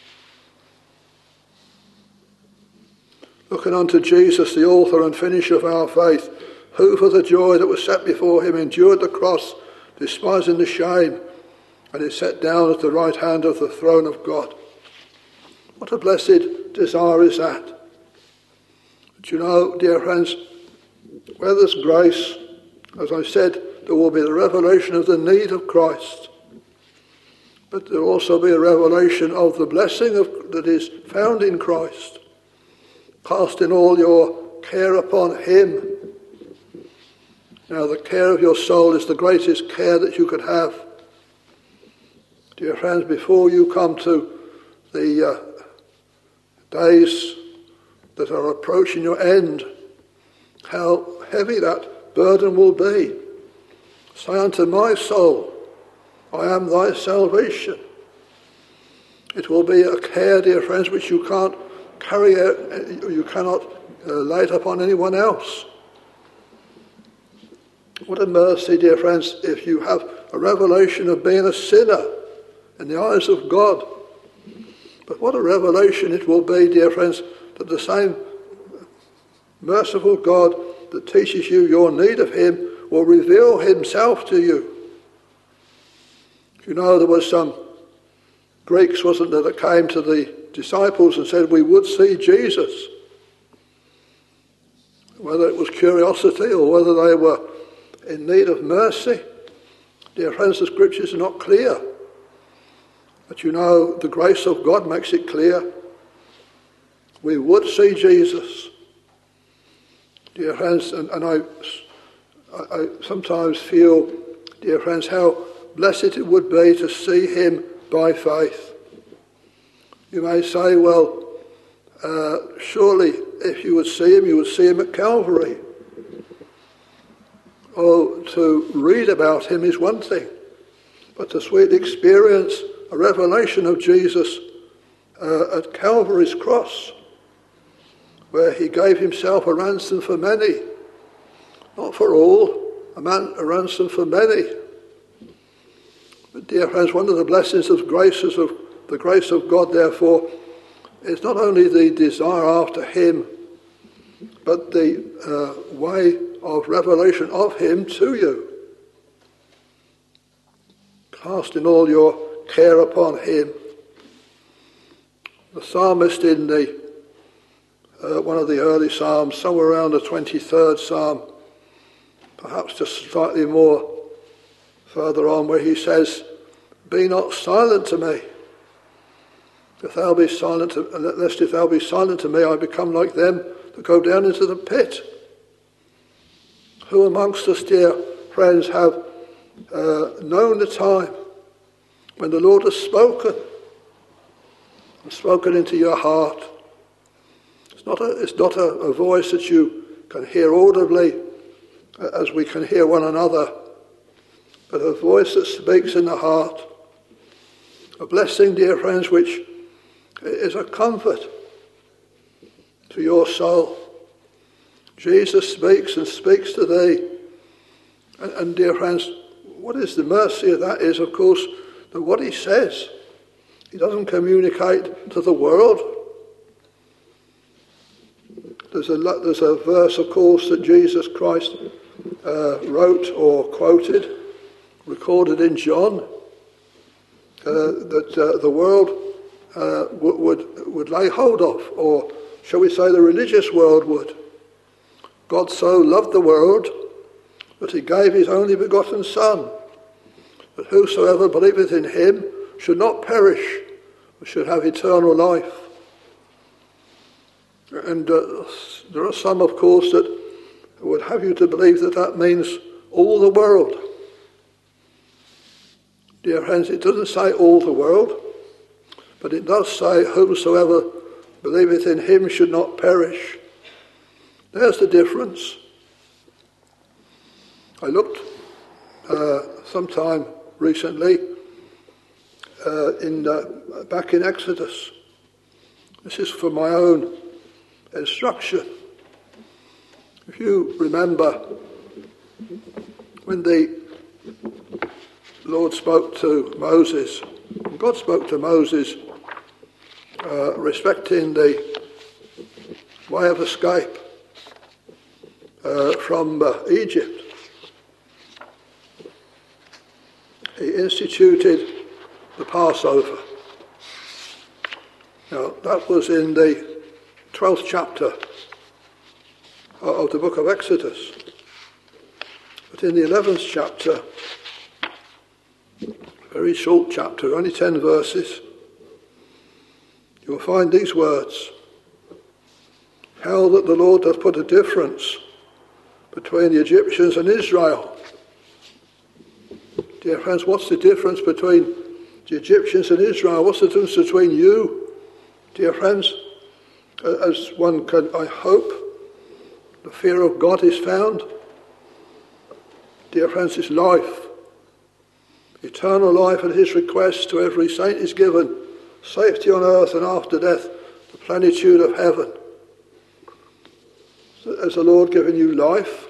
Looking unto Jesus, the author and finisher of our faith, who for the joy that was set before him endured the cross, despising the shame, and is set down at the right hand of the throne of God. What a blessed desire is that. But you know, dear friends, where there's grace, as I said, there will be the revelation of the need of Christ. But there will also be a revelation of the blessing of, that is found in Christ. Casting all your care upon him. Now, the care of your soul is the greatest care that you could have. Dear friends, before you come to the uh, days that are approaching your end, how heavy that burden will be. Say unto my soul, I am thy salvation. It will be a care, dear friends, which you can't carry out, you cannot uh, lay it upon anyone else. What a mercy, dear friends, if you have a revelation of being a sinner in the eyes of God. But what a revelation it will be, dear friends, that the same merciful God that teaches you your need of him will reveal himself to you. You know, there was some Greeks, wasn't there, that came to the disciples and said, we would see Jesus. Whether it was curiosity or whether they were in need of mercy, dear friends, the scriptures are not clear. But you know, the grace of God makes it clear. We would see Jesus. Dear friends, and, and I, I, I sometimes feel, dear friends, how blessed it would be to see him by faith. You may say, well, uh, surely if you would see him, you would see him at Calvary. Oh, to read about him is one thing, but to sweet experience a revelation of Jesus uh, at Calvary's cross, where he gave himself a ransom for many, not for all, a, man, a ransom for many. But dear friends, one of the blessings of graces of the grace of God, therefore, is not only the desire after him, but the uh, way of revelation of him to you. Casting all your care upon him. The psalmist in the uh, one of the early psalms, somewhere around the twenty-third psalm, perhaps just slightly more further on, where he says, be not silent to me. If thou be silent, to, lest if thou be silent to me, I become like them that go down into the pit. Who amongst us, dear friends, have uh, known the time when the Lord has spoken, and spoken into your heart? It's not a, it's not a, a voice that you can hear audibly, as we can hear one another, but a voice that speaks in the heart. A blessing, dear friends, which is a comfort to your soul. Jesus speaks and speaks to thee. And, and dear friends, what is the mercy of that is, of course, that what he says, he doesn't communicate to the world. There's a, there's a verse, of course, that Jesus Christ uh, wrote or quoted, recorded in John, uh, that uh, the world uh, w- would, would lay hold of, or shall we say the religious world would. God so loved the world that he gave his only begotten Son, that whosoever believeth in him should not perish, but should have eternal life. And uh, there are some, of course, that would have you to believe that that means all the world. Dear friends, it doesn't say all the world, but it does say whosoever believeth in him should not perish. There's the difference. I looked uh, sometime recently uh, in uh, back in Exodus. This is for my own instruction. If you remember when the Lord spoke to Moses, God spoke to Moses uh, respecting the way of escape uh, from uh, Egypt. He instituted the Passover. Now, that was in the twelfth chapter of the book of Exodus. But in the eleventh chapter, very short chapter, only ten verses, you'll find these words: how that the Lord doth put a difference between the Egyptians and Israel. Dear friends, what's the difference between the Egyptians and Israel? What's the difference between you, dear friends? As one can, I hope, the fear of God is found. Dear friends, is life. Eternal life at his request to every saint is given. Safety on earth and after death, the plenitude of heaven. So has the Lord given you life?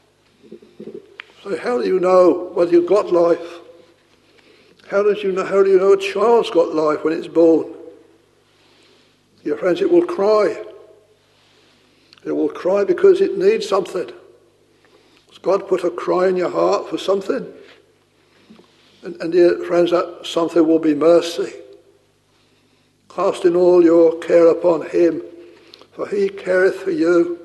So how do you know whether you've got life? How does you know? How do you know a child's got life when it's born? Dear friends, it will cry. It will cry because it needs something. Has God put a cry in your heart for something? And, and dear friends, that something will be mercy. Casting all your care upon him, for he careth for you.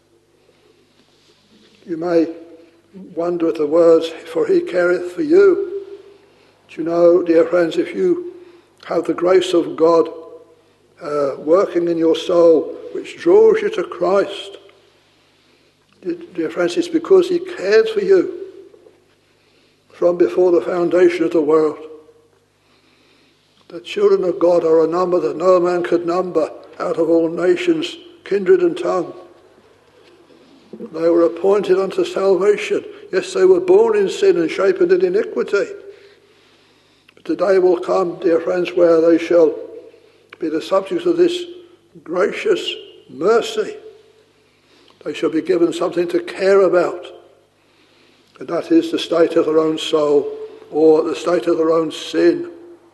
You may wonder at the words, for he careth for you. But you know, dear friends, if you have the grace of God uh, working in your soul, which draws you to Christ, dear friends, it's because he cared for you from before the foundation of the world. The children of God are a number that no man could number out of all nations, kindred and tongue. They were appointed unto salvation. Yes, they were born in sin and shapen in iniquity. But the day will come, dear friends, where they shall be the subjects of this gracious mercy. They shall be given something to care about. And that is the state of their own soul, or the state of their own sin.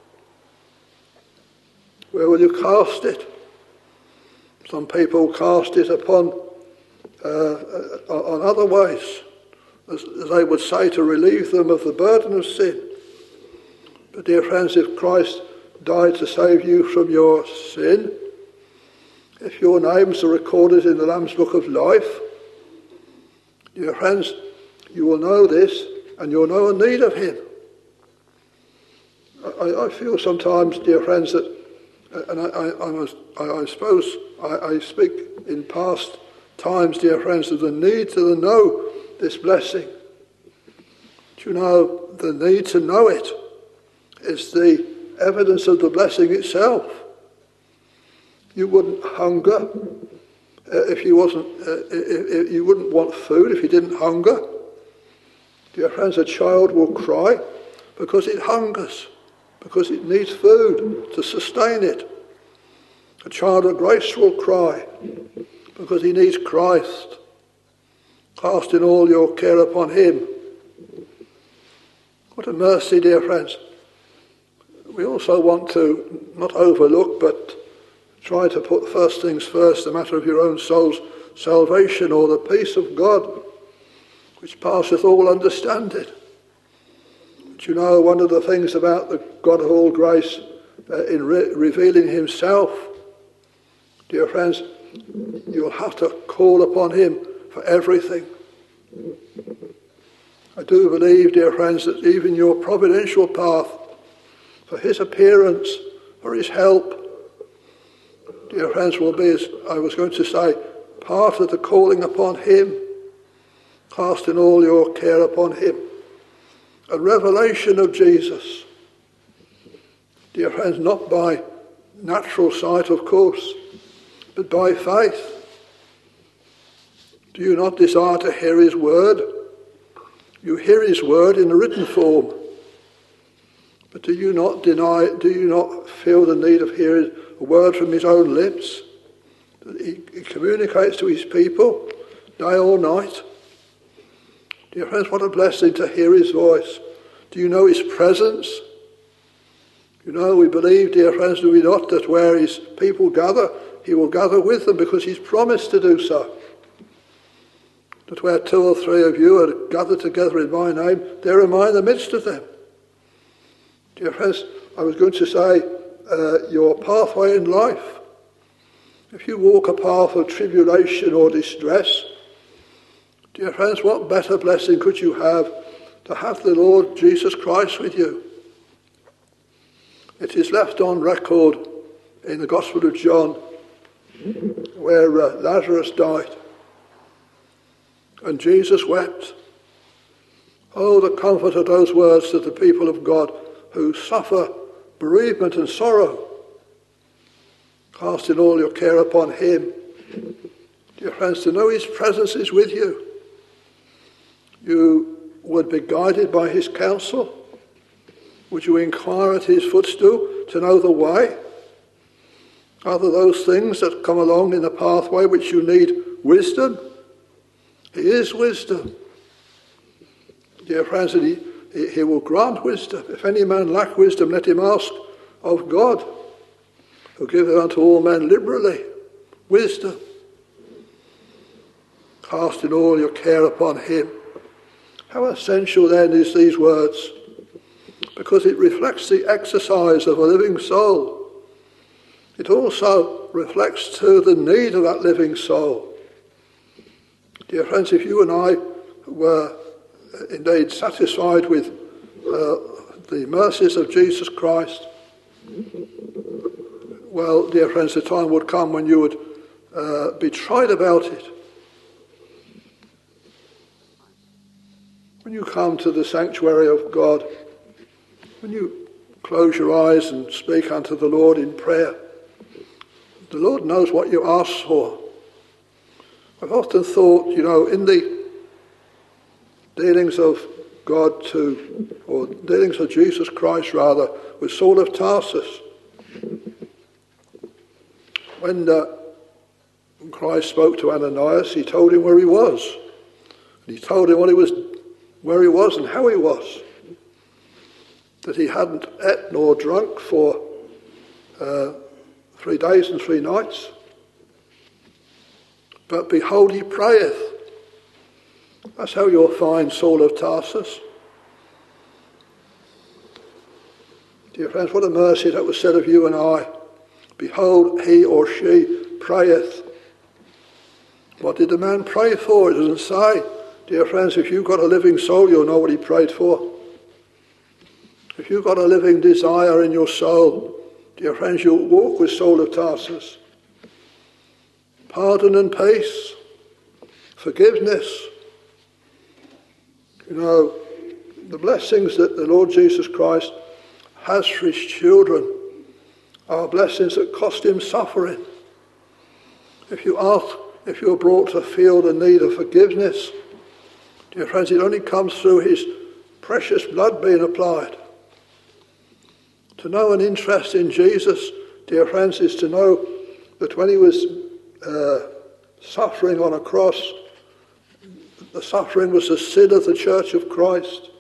Where will you cast it? Some people cast it upon uh, on other ways, as, as they would say, to relieve them of the burden of sin. But dear friends, if Christ died to save you from your sin, if your names are recorded in the Lamb's Book of Life, dear friends, you will know this, and you'll know a need of him. I, I feel sometimes, dear friends, that, and I, I, I, must, I, I suppose I, I speak in past times, dear friends, of the need to know this blessing. Do you know, the need to know it is the evidence of the blessing itself. You wouldn't hunger uh, if you wasn't. Uh, if, if you wouldn't want food if you didn't hunger. Dear friends, a child will cry because it hungers, because it needs food to sustain it. A child of grace will cry because he needs Christ. Casting all your care upon him. What a mercy, dear friends. We also want to not overlook, but try to put first things first, the matter of your own soul's salvation, or the peace of God, which passeth all understanding. But you know, one of the things about the God of all grace uh, in re- revealing himself, dear friends, you'll have to call upon him for everything. I do believe, dear friends, that even your providential path for his appearance, for his help, dear friends, will be, as I was going to say, part of the calling upon him, casting all your care upon him. A revelation of Jesus. Dear friends, not by natural sight, of course, but by faith. Do you not desire to hear his word? You hear his word in a written form. But do you not deny, do you not feel the need of hearing a word from his own lips? That he, he communicates to his people day or night. Dear friends, what a blessing to hear his voice. Do you know his presence? You know, we believe, dear friends, do we not, that where his people gather, he will gather with them because he's promised to do so. That where two or three of you are gathered together in my name, there am I in the midst of them. Dear friends, I was going to say, uh, your pathway in life. If you walk a path of tribulation or distress, dear friends, what better blessing could you have to have the Lord Jesus Christ with you? It is left on record in the Gospel of John where uh, Lazarus died. And Jesus wept. Oh, the comfort of those words to the people of God who suffer bereavement and sorrow. Casting all your care upon him. Dear friends, to know his presence is with you. You would be guided by his counsel. Would you inquire at his footstool to know the way? Are there those things that come along in the pathway which you need wisdom? He is wisdom. Dear friends, he, he will grant wisdom. If any man lack wisdom, let him ask of God, who giveth unto all men liberally wisdom. Casting all your care upon him. How essential then is these words, because it reflects the exercise of a living soul. It also reflects too the need of that living soul. Dear friends, if you and I were indeed satisfied with uh, the mercies of Jesus Christ, well, dear friends, the time would come when you would uh, be tried about it. When you come to the sanctuary of God, when you close your eyes and speak unto the Lord in prayer, the Lord knows what you ask for. I've often thought, you know, in the dealings of God to, or dealings of Jesus Christ rather, with Saul of Tarsus, when uh, Christ spoke to Ananias, he told him where he was. And he told him what he was, where he was and how he was. That he hadn't ate nor drunk for uh, three days and three nights. But behold, he prayeth. That's how you'll find Saul of Tarsus. Dear friends, what a mercy that was said of you and I. Behold, he or she prayeth. What did the man pray for? It doesn't say. Dear friends, if you've got a living soul, you'll know what he prayed for. If you've got a living desire in your soul, dear friends, you'll walk with Saul of Tarsus. Pardon and peace. Forgiveness. You know, the blessings that the Lord Jesus Christ has for his children are blessings that cost him suffering. If you ask, if you're brought to feel the need of forgiveness, dear friends, it only comes through his precious blood being applied. To know an interest in Jesus, dear friends, is to know that when he was uh, suffering on a cross, the suffering was the sin of the Church of Christ.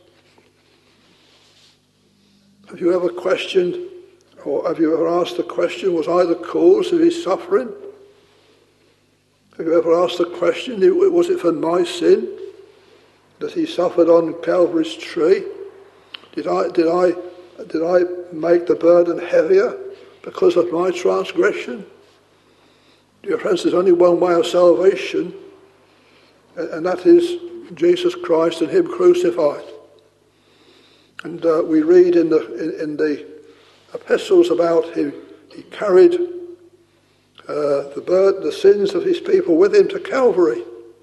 Have you ever questioned, or have you ever asked the question, was I the cause of his suffering? Have you ever asked the question, was it for my sin that he suffered on Calvary's tree? Did I, did I, did I make the burden heavier because of my transgression? Dear friends, there's only one way of salvation, and that is Jesus Christ and him crucified. And uh, we read in the in, in the epistles about him, he carried uh, the burden, the sins of his people with him to Calvary.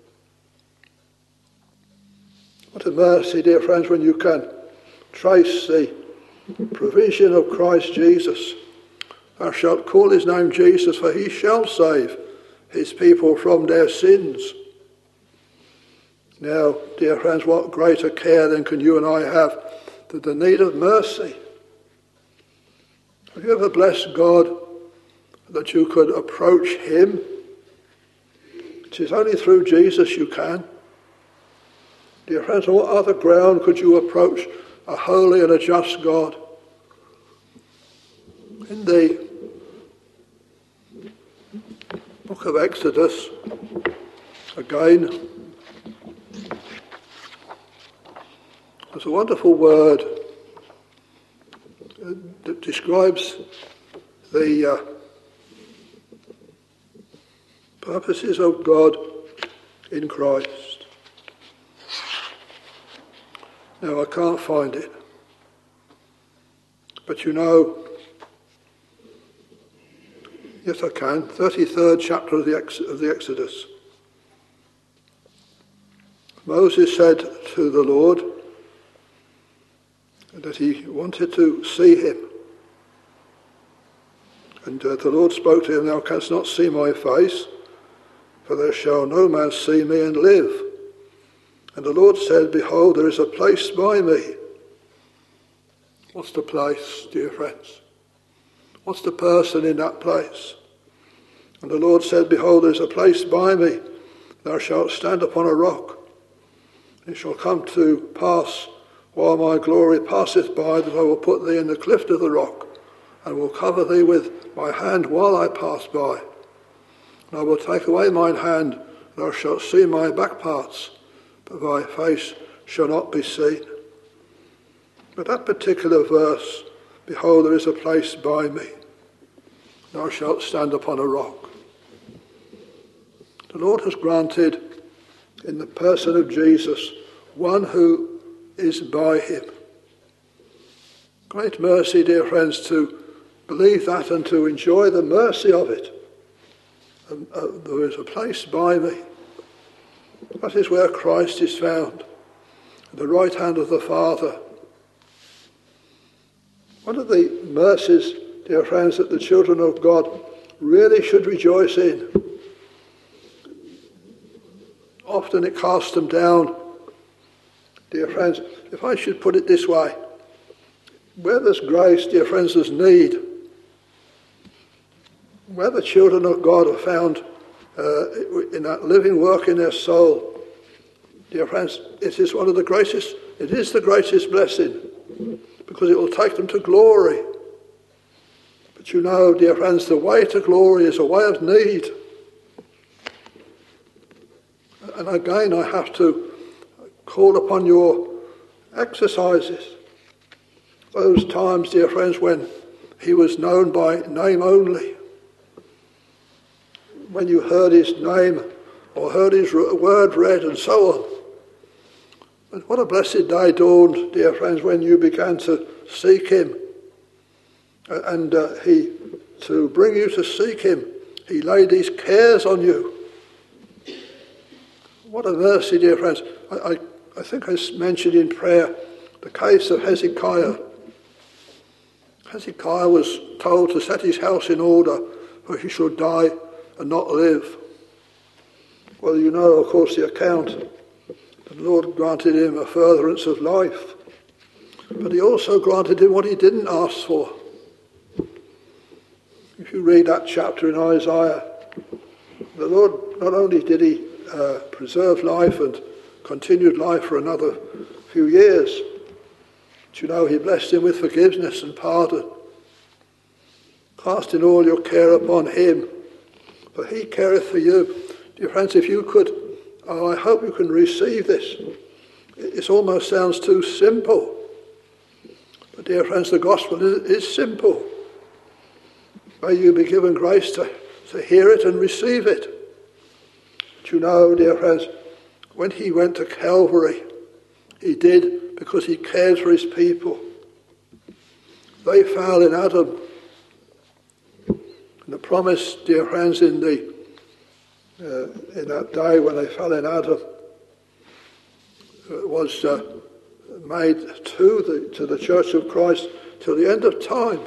What a mercy, dear friends, when you can trace the provision of Christ Jesus. Thou shalt call his name Jesus, for he shall save his people from their sins. Now, dear friends, what greater care then can you and I have than the need of mercy? Have you ever blessed God that you could approach him? It is only through Jesus you can. Dear friends, on what other ground could you approach a holy and a just God? In the book of Exodus, again, there's a wonderful word that describes the uh, purposes of God in Christ. Now, I can't find it, but you know, yes I can, thirty-third chapter of the, Ex- of the Exodus. Moses said to the Lord that he wanted to see him. And uh, the Lord spoke to him, "Thou canst not see my face, for there shall no man see me and live." And the Lord said, "Behold, there is a place by me." What's the place, dear friends? What's the person in that place? And the Lord said, "Behold, there is a place by me. Thou shalt stand upon a rock. It shall come to pass, while my glory passeth by, that I will put thee in the cleft of the rock, and will cover thee with my hand while I pass by. And I will take away mine hand, and thou shalt see my back parts, but thy face shall not be seen." But that particular verse, "Behold, there is a place by me. Thou shalt stand upon a rock." The Lord has granted, in the person of Jesus, one who is by him. Great mercy, dear friends, to believe that and to enjoy the mercy of it. And, uh, there is a place by me. That is where Christ is found, at the right hand of the Father. One of the mercies, dear friends, that the children of God really should rejoice in. Often it casts them down. Dear friends, if I should put it this way, where there's grace, dear friends, there's need. Where the children of God are found uh, in that living work in their soul, dear friends, it is one of the greatest, it is the greatest blessing, because it will take them to glory. But you know, dear friends, the way to glory is a way of need. And again, I have to call upon your exercises. Those times, dear friends, when he was known by name only. When you heard his name or heard his word read and so on. But what a blessed day dawned, dear friends, when you began to seek him. And uh, he, to bring you to seek him, he laid his cares on you. What a mercy, dear friends. I, I, I think I mentioned in prayer the case of Hezekiah. Hezekiah was told to set his house in order, for he should die and not live. Well, you know, of course, the account. The Lord granted him a furtherance of life. But he also granted him what he didn't ask for. If you read that chapter in Isaiah, the Lord, not only did he uh, preserve life and continued life for another few years, but you know, he blessed him with forgiveness and pardon. Casting all your care upon him, for he careth for you. Dear friends, if you could, oh, I hope you can receive this. It almost sounds too simple. But dear friends, the gospel is, is simple. May you be given grace to, to hear it and receive it. But you know, dear friends, when he went to Calvary, he did because he cared for his people. They fell in Adam. And the promise, dear friends, in the uh, in that day when they fell in Adam, uh, was uh, made to the to the Church of Christ till the end of time.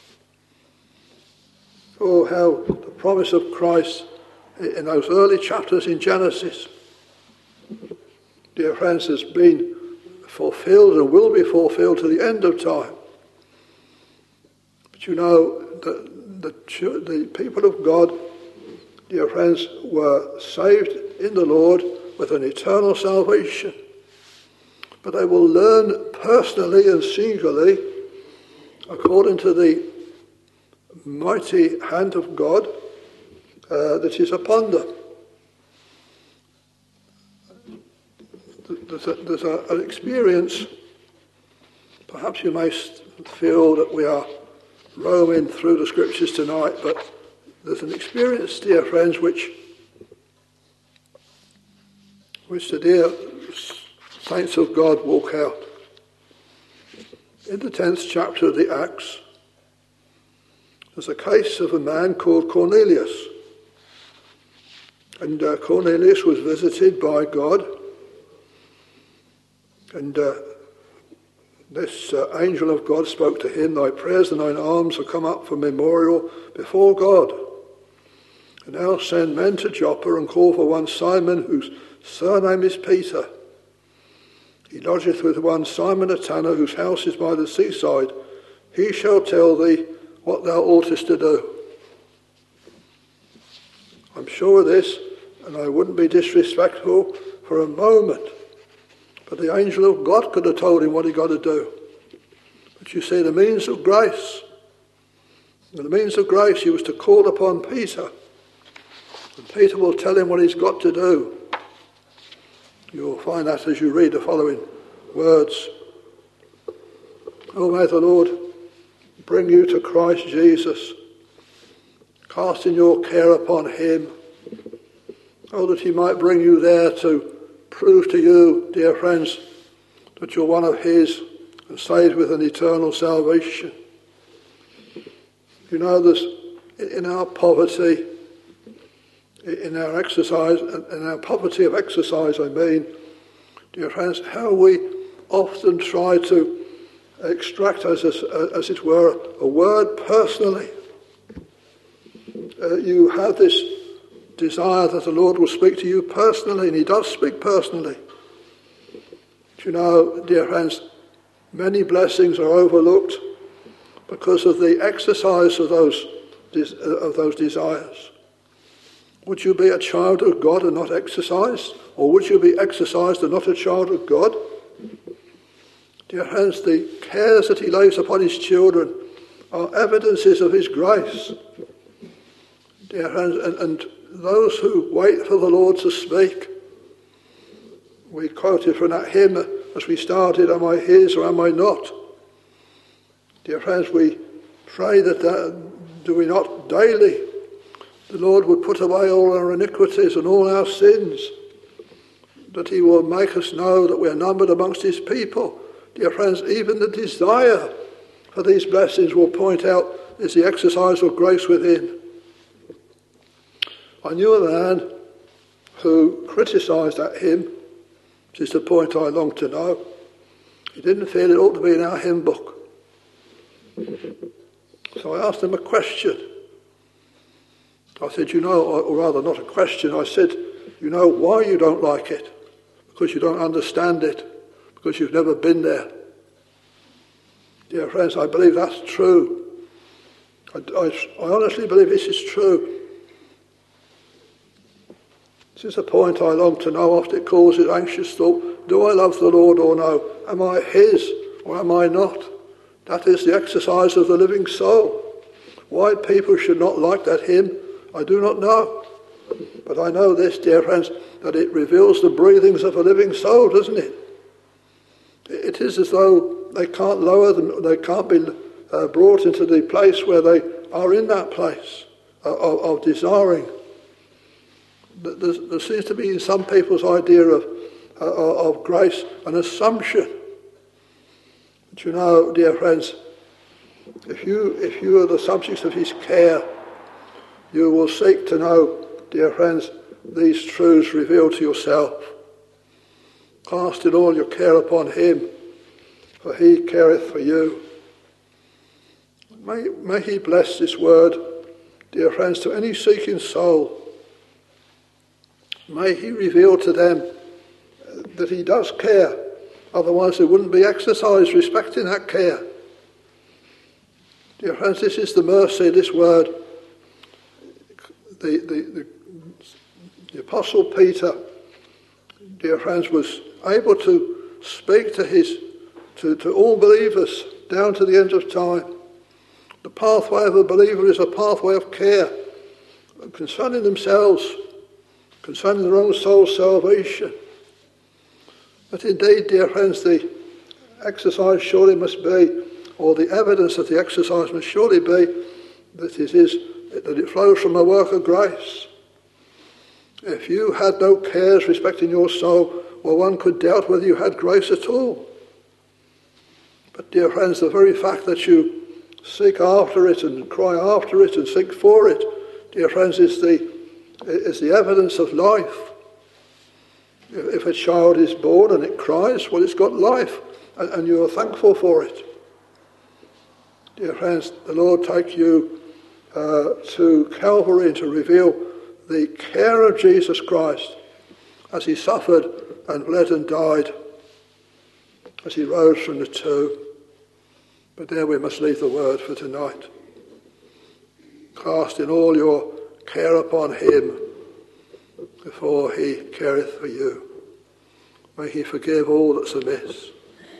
Oh, how the promise of Christ in those early chapters in Genesis, dear friends, has been fulfilled and will be fulfilled to the end of time. But you know, the, the, the people of God, dear friends, were saved in the Lord with an eternal salvation. But they will learn personally and singularly, according to the mighty hand of God uh, that is upon them. There's, a, there's a, an experience, perhaps you may feel that we are roaming through the scriptures tonight, but there's an experience, dear friends, which, which the dear saints of God walk out. In the tenth chapter of the Acts, there's a case of a man called Cornelius. And uh, Cornelius was visited by God, And uh, this uh, angel of God spoke to him, "Thy prayers and thine alms are come up for memorial before God. And now send men to Joppa and call for one Simon, whose surname is Peter. He lodgeth with one Simon a tanner, whose house is by the seaside. He shall tell thee what thou oughtest to do." I'm sure of this, and I wouldn't be disrespectful for a moment, but the angel of God could have told him what he got to do. But you see, the means of grace, and the means of grace, he was to call upon Peter, and Peter will tell him what he's got to do. You'll find that as you read the following words. "Oh, may the Lord bring you to Christ Jesus, casting your care upon him. Oh, that he might bring you there to prove to you, dear friends, that you're one of his and saved with an eternal salvation." You know, there's, in our poverty, in our exercise, in our poverty of exercise, I mean, dear friends, how we often try to extract, as, as, as it were, a word personally. Uh, you have this desire that the Lord will speak to you personally, and he does speak personally. But you know, dear friends, many blessings are overlooked because of the exercise of those, of those desires. Would you be a child of God and not exercised? Or would you be exercised and not a child of God? Dear friends, the cares that he lays upon his children are evidences of his grace. Dear friends, and, and those who wait for the Lord to speak, we quoted from that hymn as we started, "Am I his or am I not?" Dear friends, we pray that, that do we not daily, the Lord would put away all our iniquities and all our sins, that he will make us know that we are numbered amongst his people. Dear friends, even the desire for these blessings will point out is the exercise of grace within. I knew a man who criticised that hymn, which is the point I long to know. He didn't feel it ought to be in our hymn book. So I asked him a question. I said, you know, or rather not a question, I said, you know why you don't like it? Because you don't understand it, because you've never been there. Dear friends, I believe that's true. I, I, I honestly believe this is true. This is the point I long to know after it causes anxious thought. Do I love the Lord or no? Am I his or am I not? That is the exercise of the living soul. Why people should not like that hymn, I do not know. But I know this, dear friends, that it reveals the breathings of a living soul, doesn't it? It is as though they can't lower them, they can't be uh, brought into the place where they are in that place uh, of, of desiring. There, there seems to be in some people's idea of, uh, of grace an assumption. But you know, dear friends, if you, if you are the subjects of his care, you will seek to know, dear friends, these truths revealed to yourself. Casting all your care upon him, for he careth for you. May, may he bless this word, dear friends, to any seeking soul. May he reveal to them that he does care, otherwise there wouldn't be exercise respecting that care. Dear friends, this is the mercy of this word. The, the, the, the Apostle Peter, dear friends, was able to speak to his to, to all believers down to the end of time. The pathway of a believer is a pathway of care concerning themselves, concerning their own soul's salvation. But indeed, dear friends, the exercise surely must be, or the evidence of the exercise must surely be, that it is that it flows from a work of grace. If you had no cares respecting your soul, well, one could doubt whether you had grace at all. But dear friends, the very fact that you seek after it and cry after it and seek for it, dear friends, is the is the evidence of life. If a child is born and it cries, well, it's got life, and, and you're thankful for it. Dear friends, the Lord take you uh, to Calvary to reveal the care of Jesus Christ as he suffered and bled and died, as he rose from the tomb. But there we must leave the word for tonight. Casting all your care upon him, for he careth for you. May he forgive all that's amiss.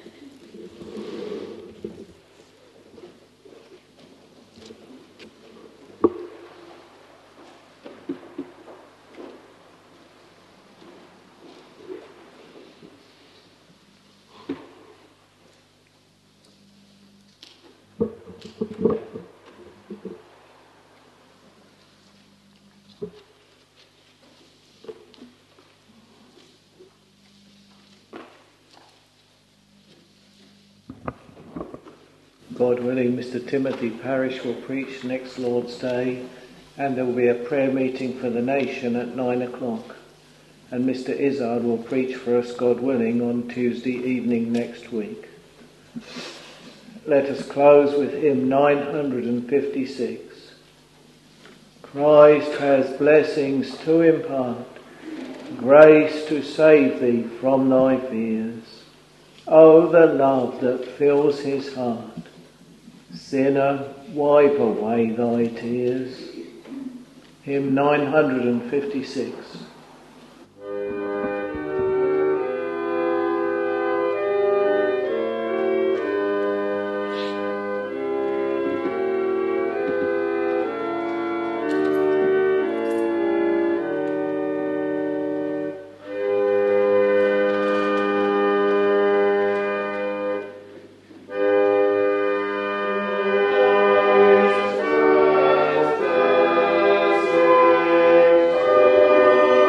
God willing, Mister Timothy Parish will preach next Lord's Day, and there will be a prayer meeting for the nation at nine o'clock. And Mister Izzard will preach for us, God willing, on Tuesday evening next week. Let us close with hymn nine hundred fifty-six. Christ has blessings to impart, grace to save thee from thy fears. Oh, the love that fills his heart. Sinner, wipe away thy tears. Hymn nine hundred fifty-six. Oh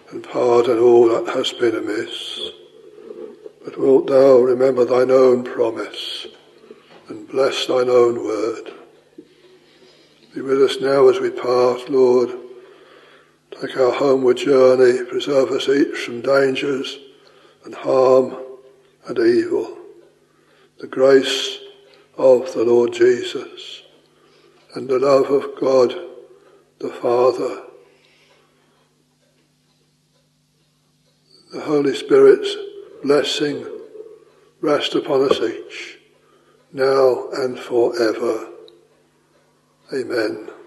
and pardon all that has been amiss. But wilt thou remember thine own promise and bless thine own word? Be with us now as we part, Lord. Take our homeward journey, preserve us each from dangers and harm and evil. The grace of the Lord Jesus and the love of God the Father, the Holy Spirit's blessing rest upon us each, now and forever. Amen.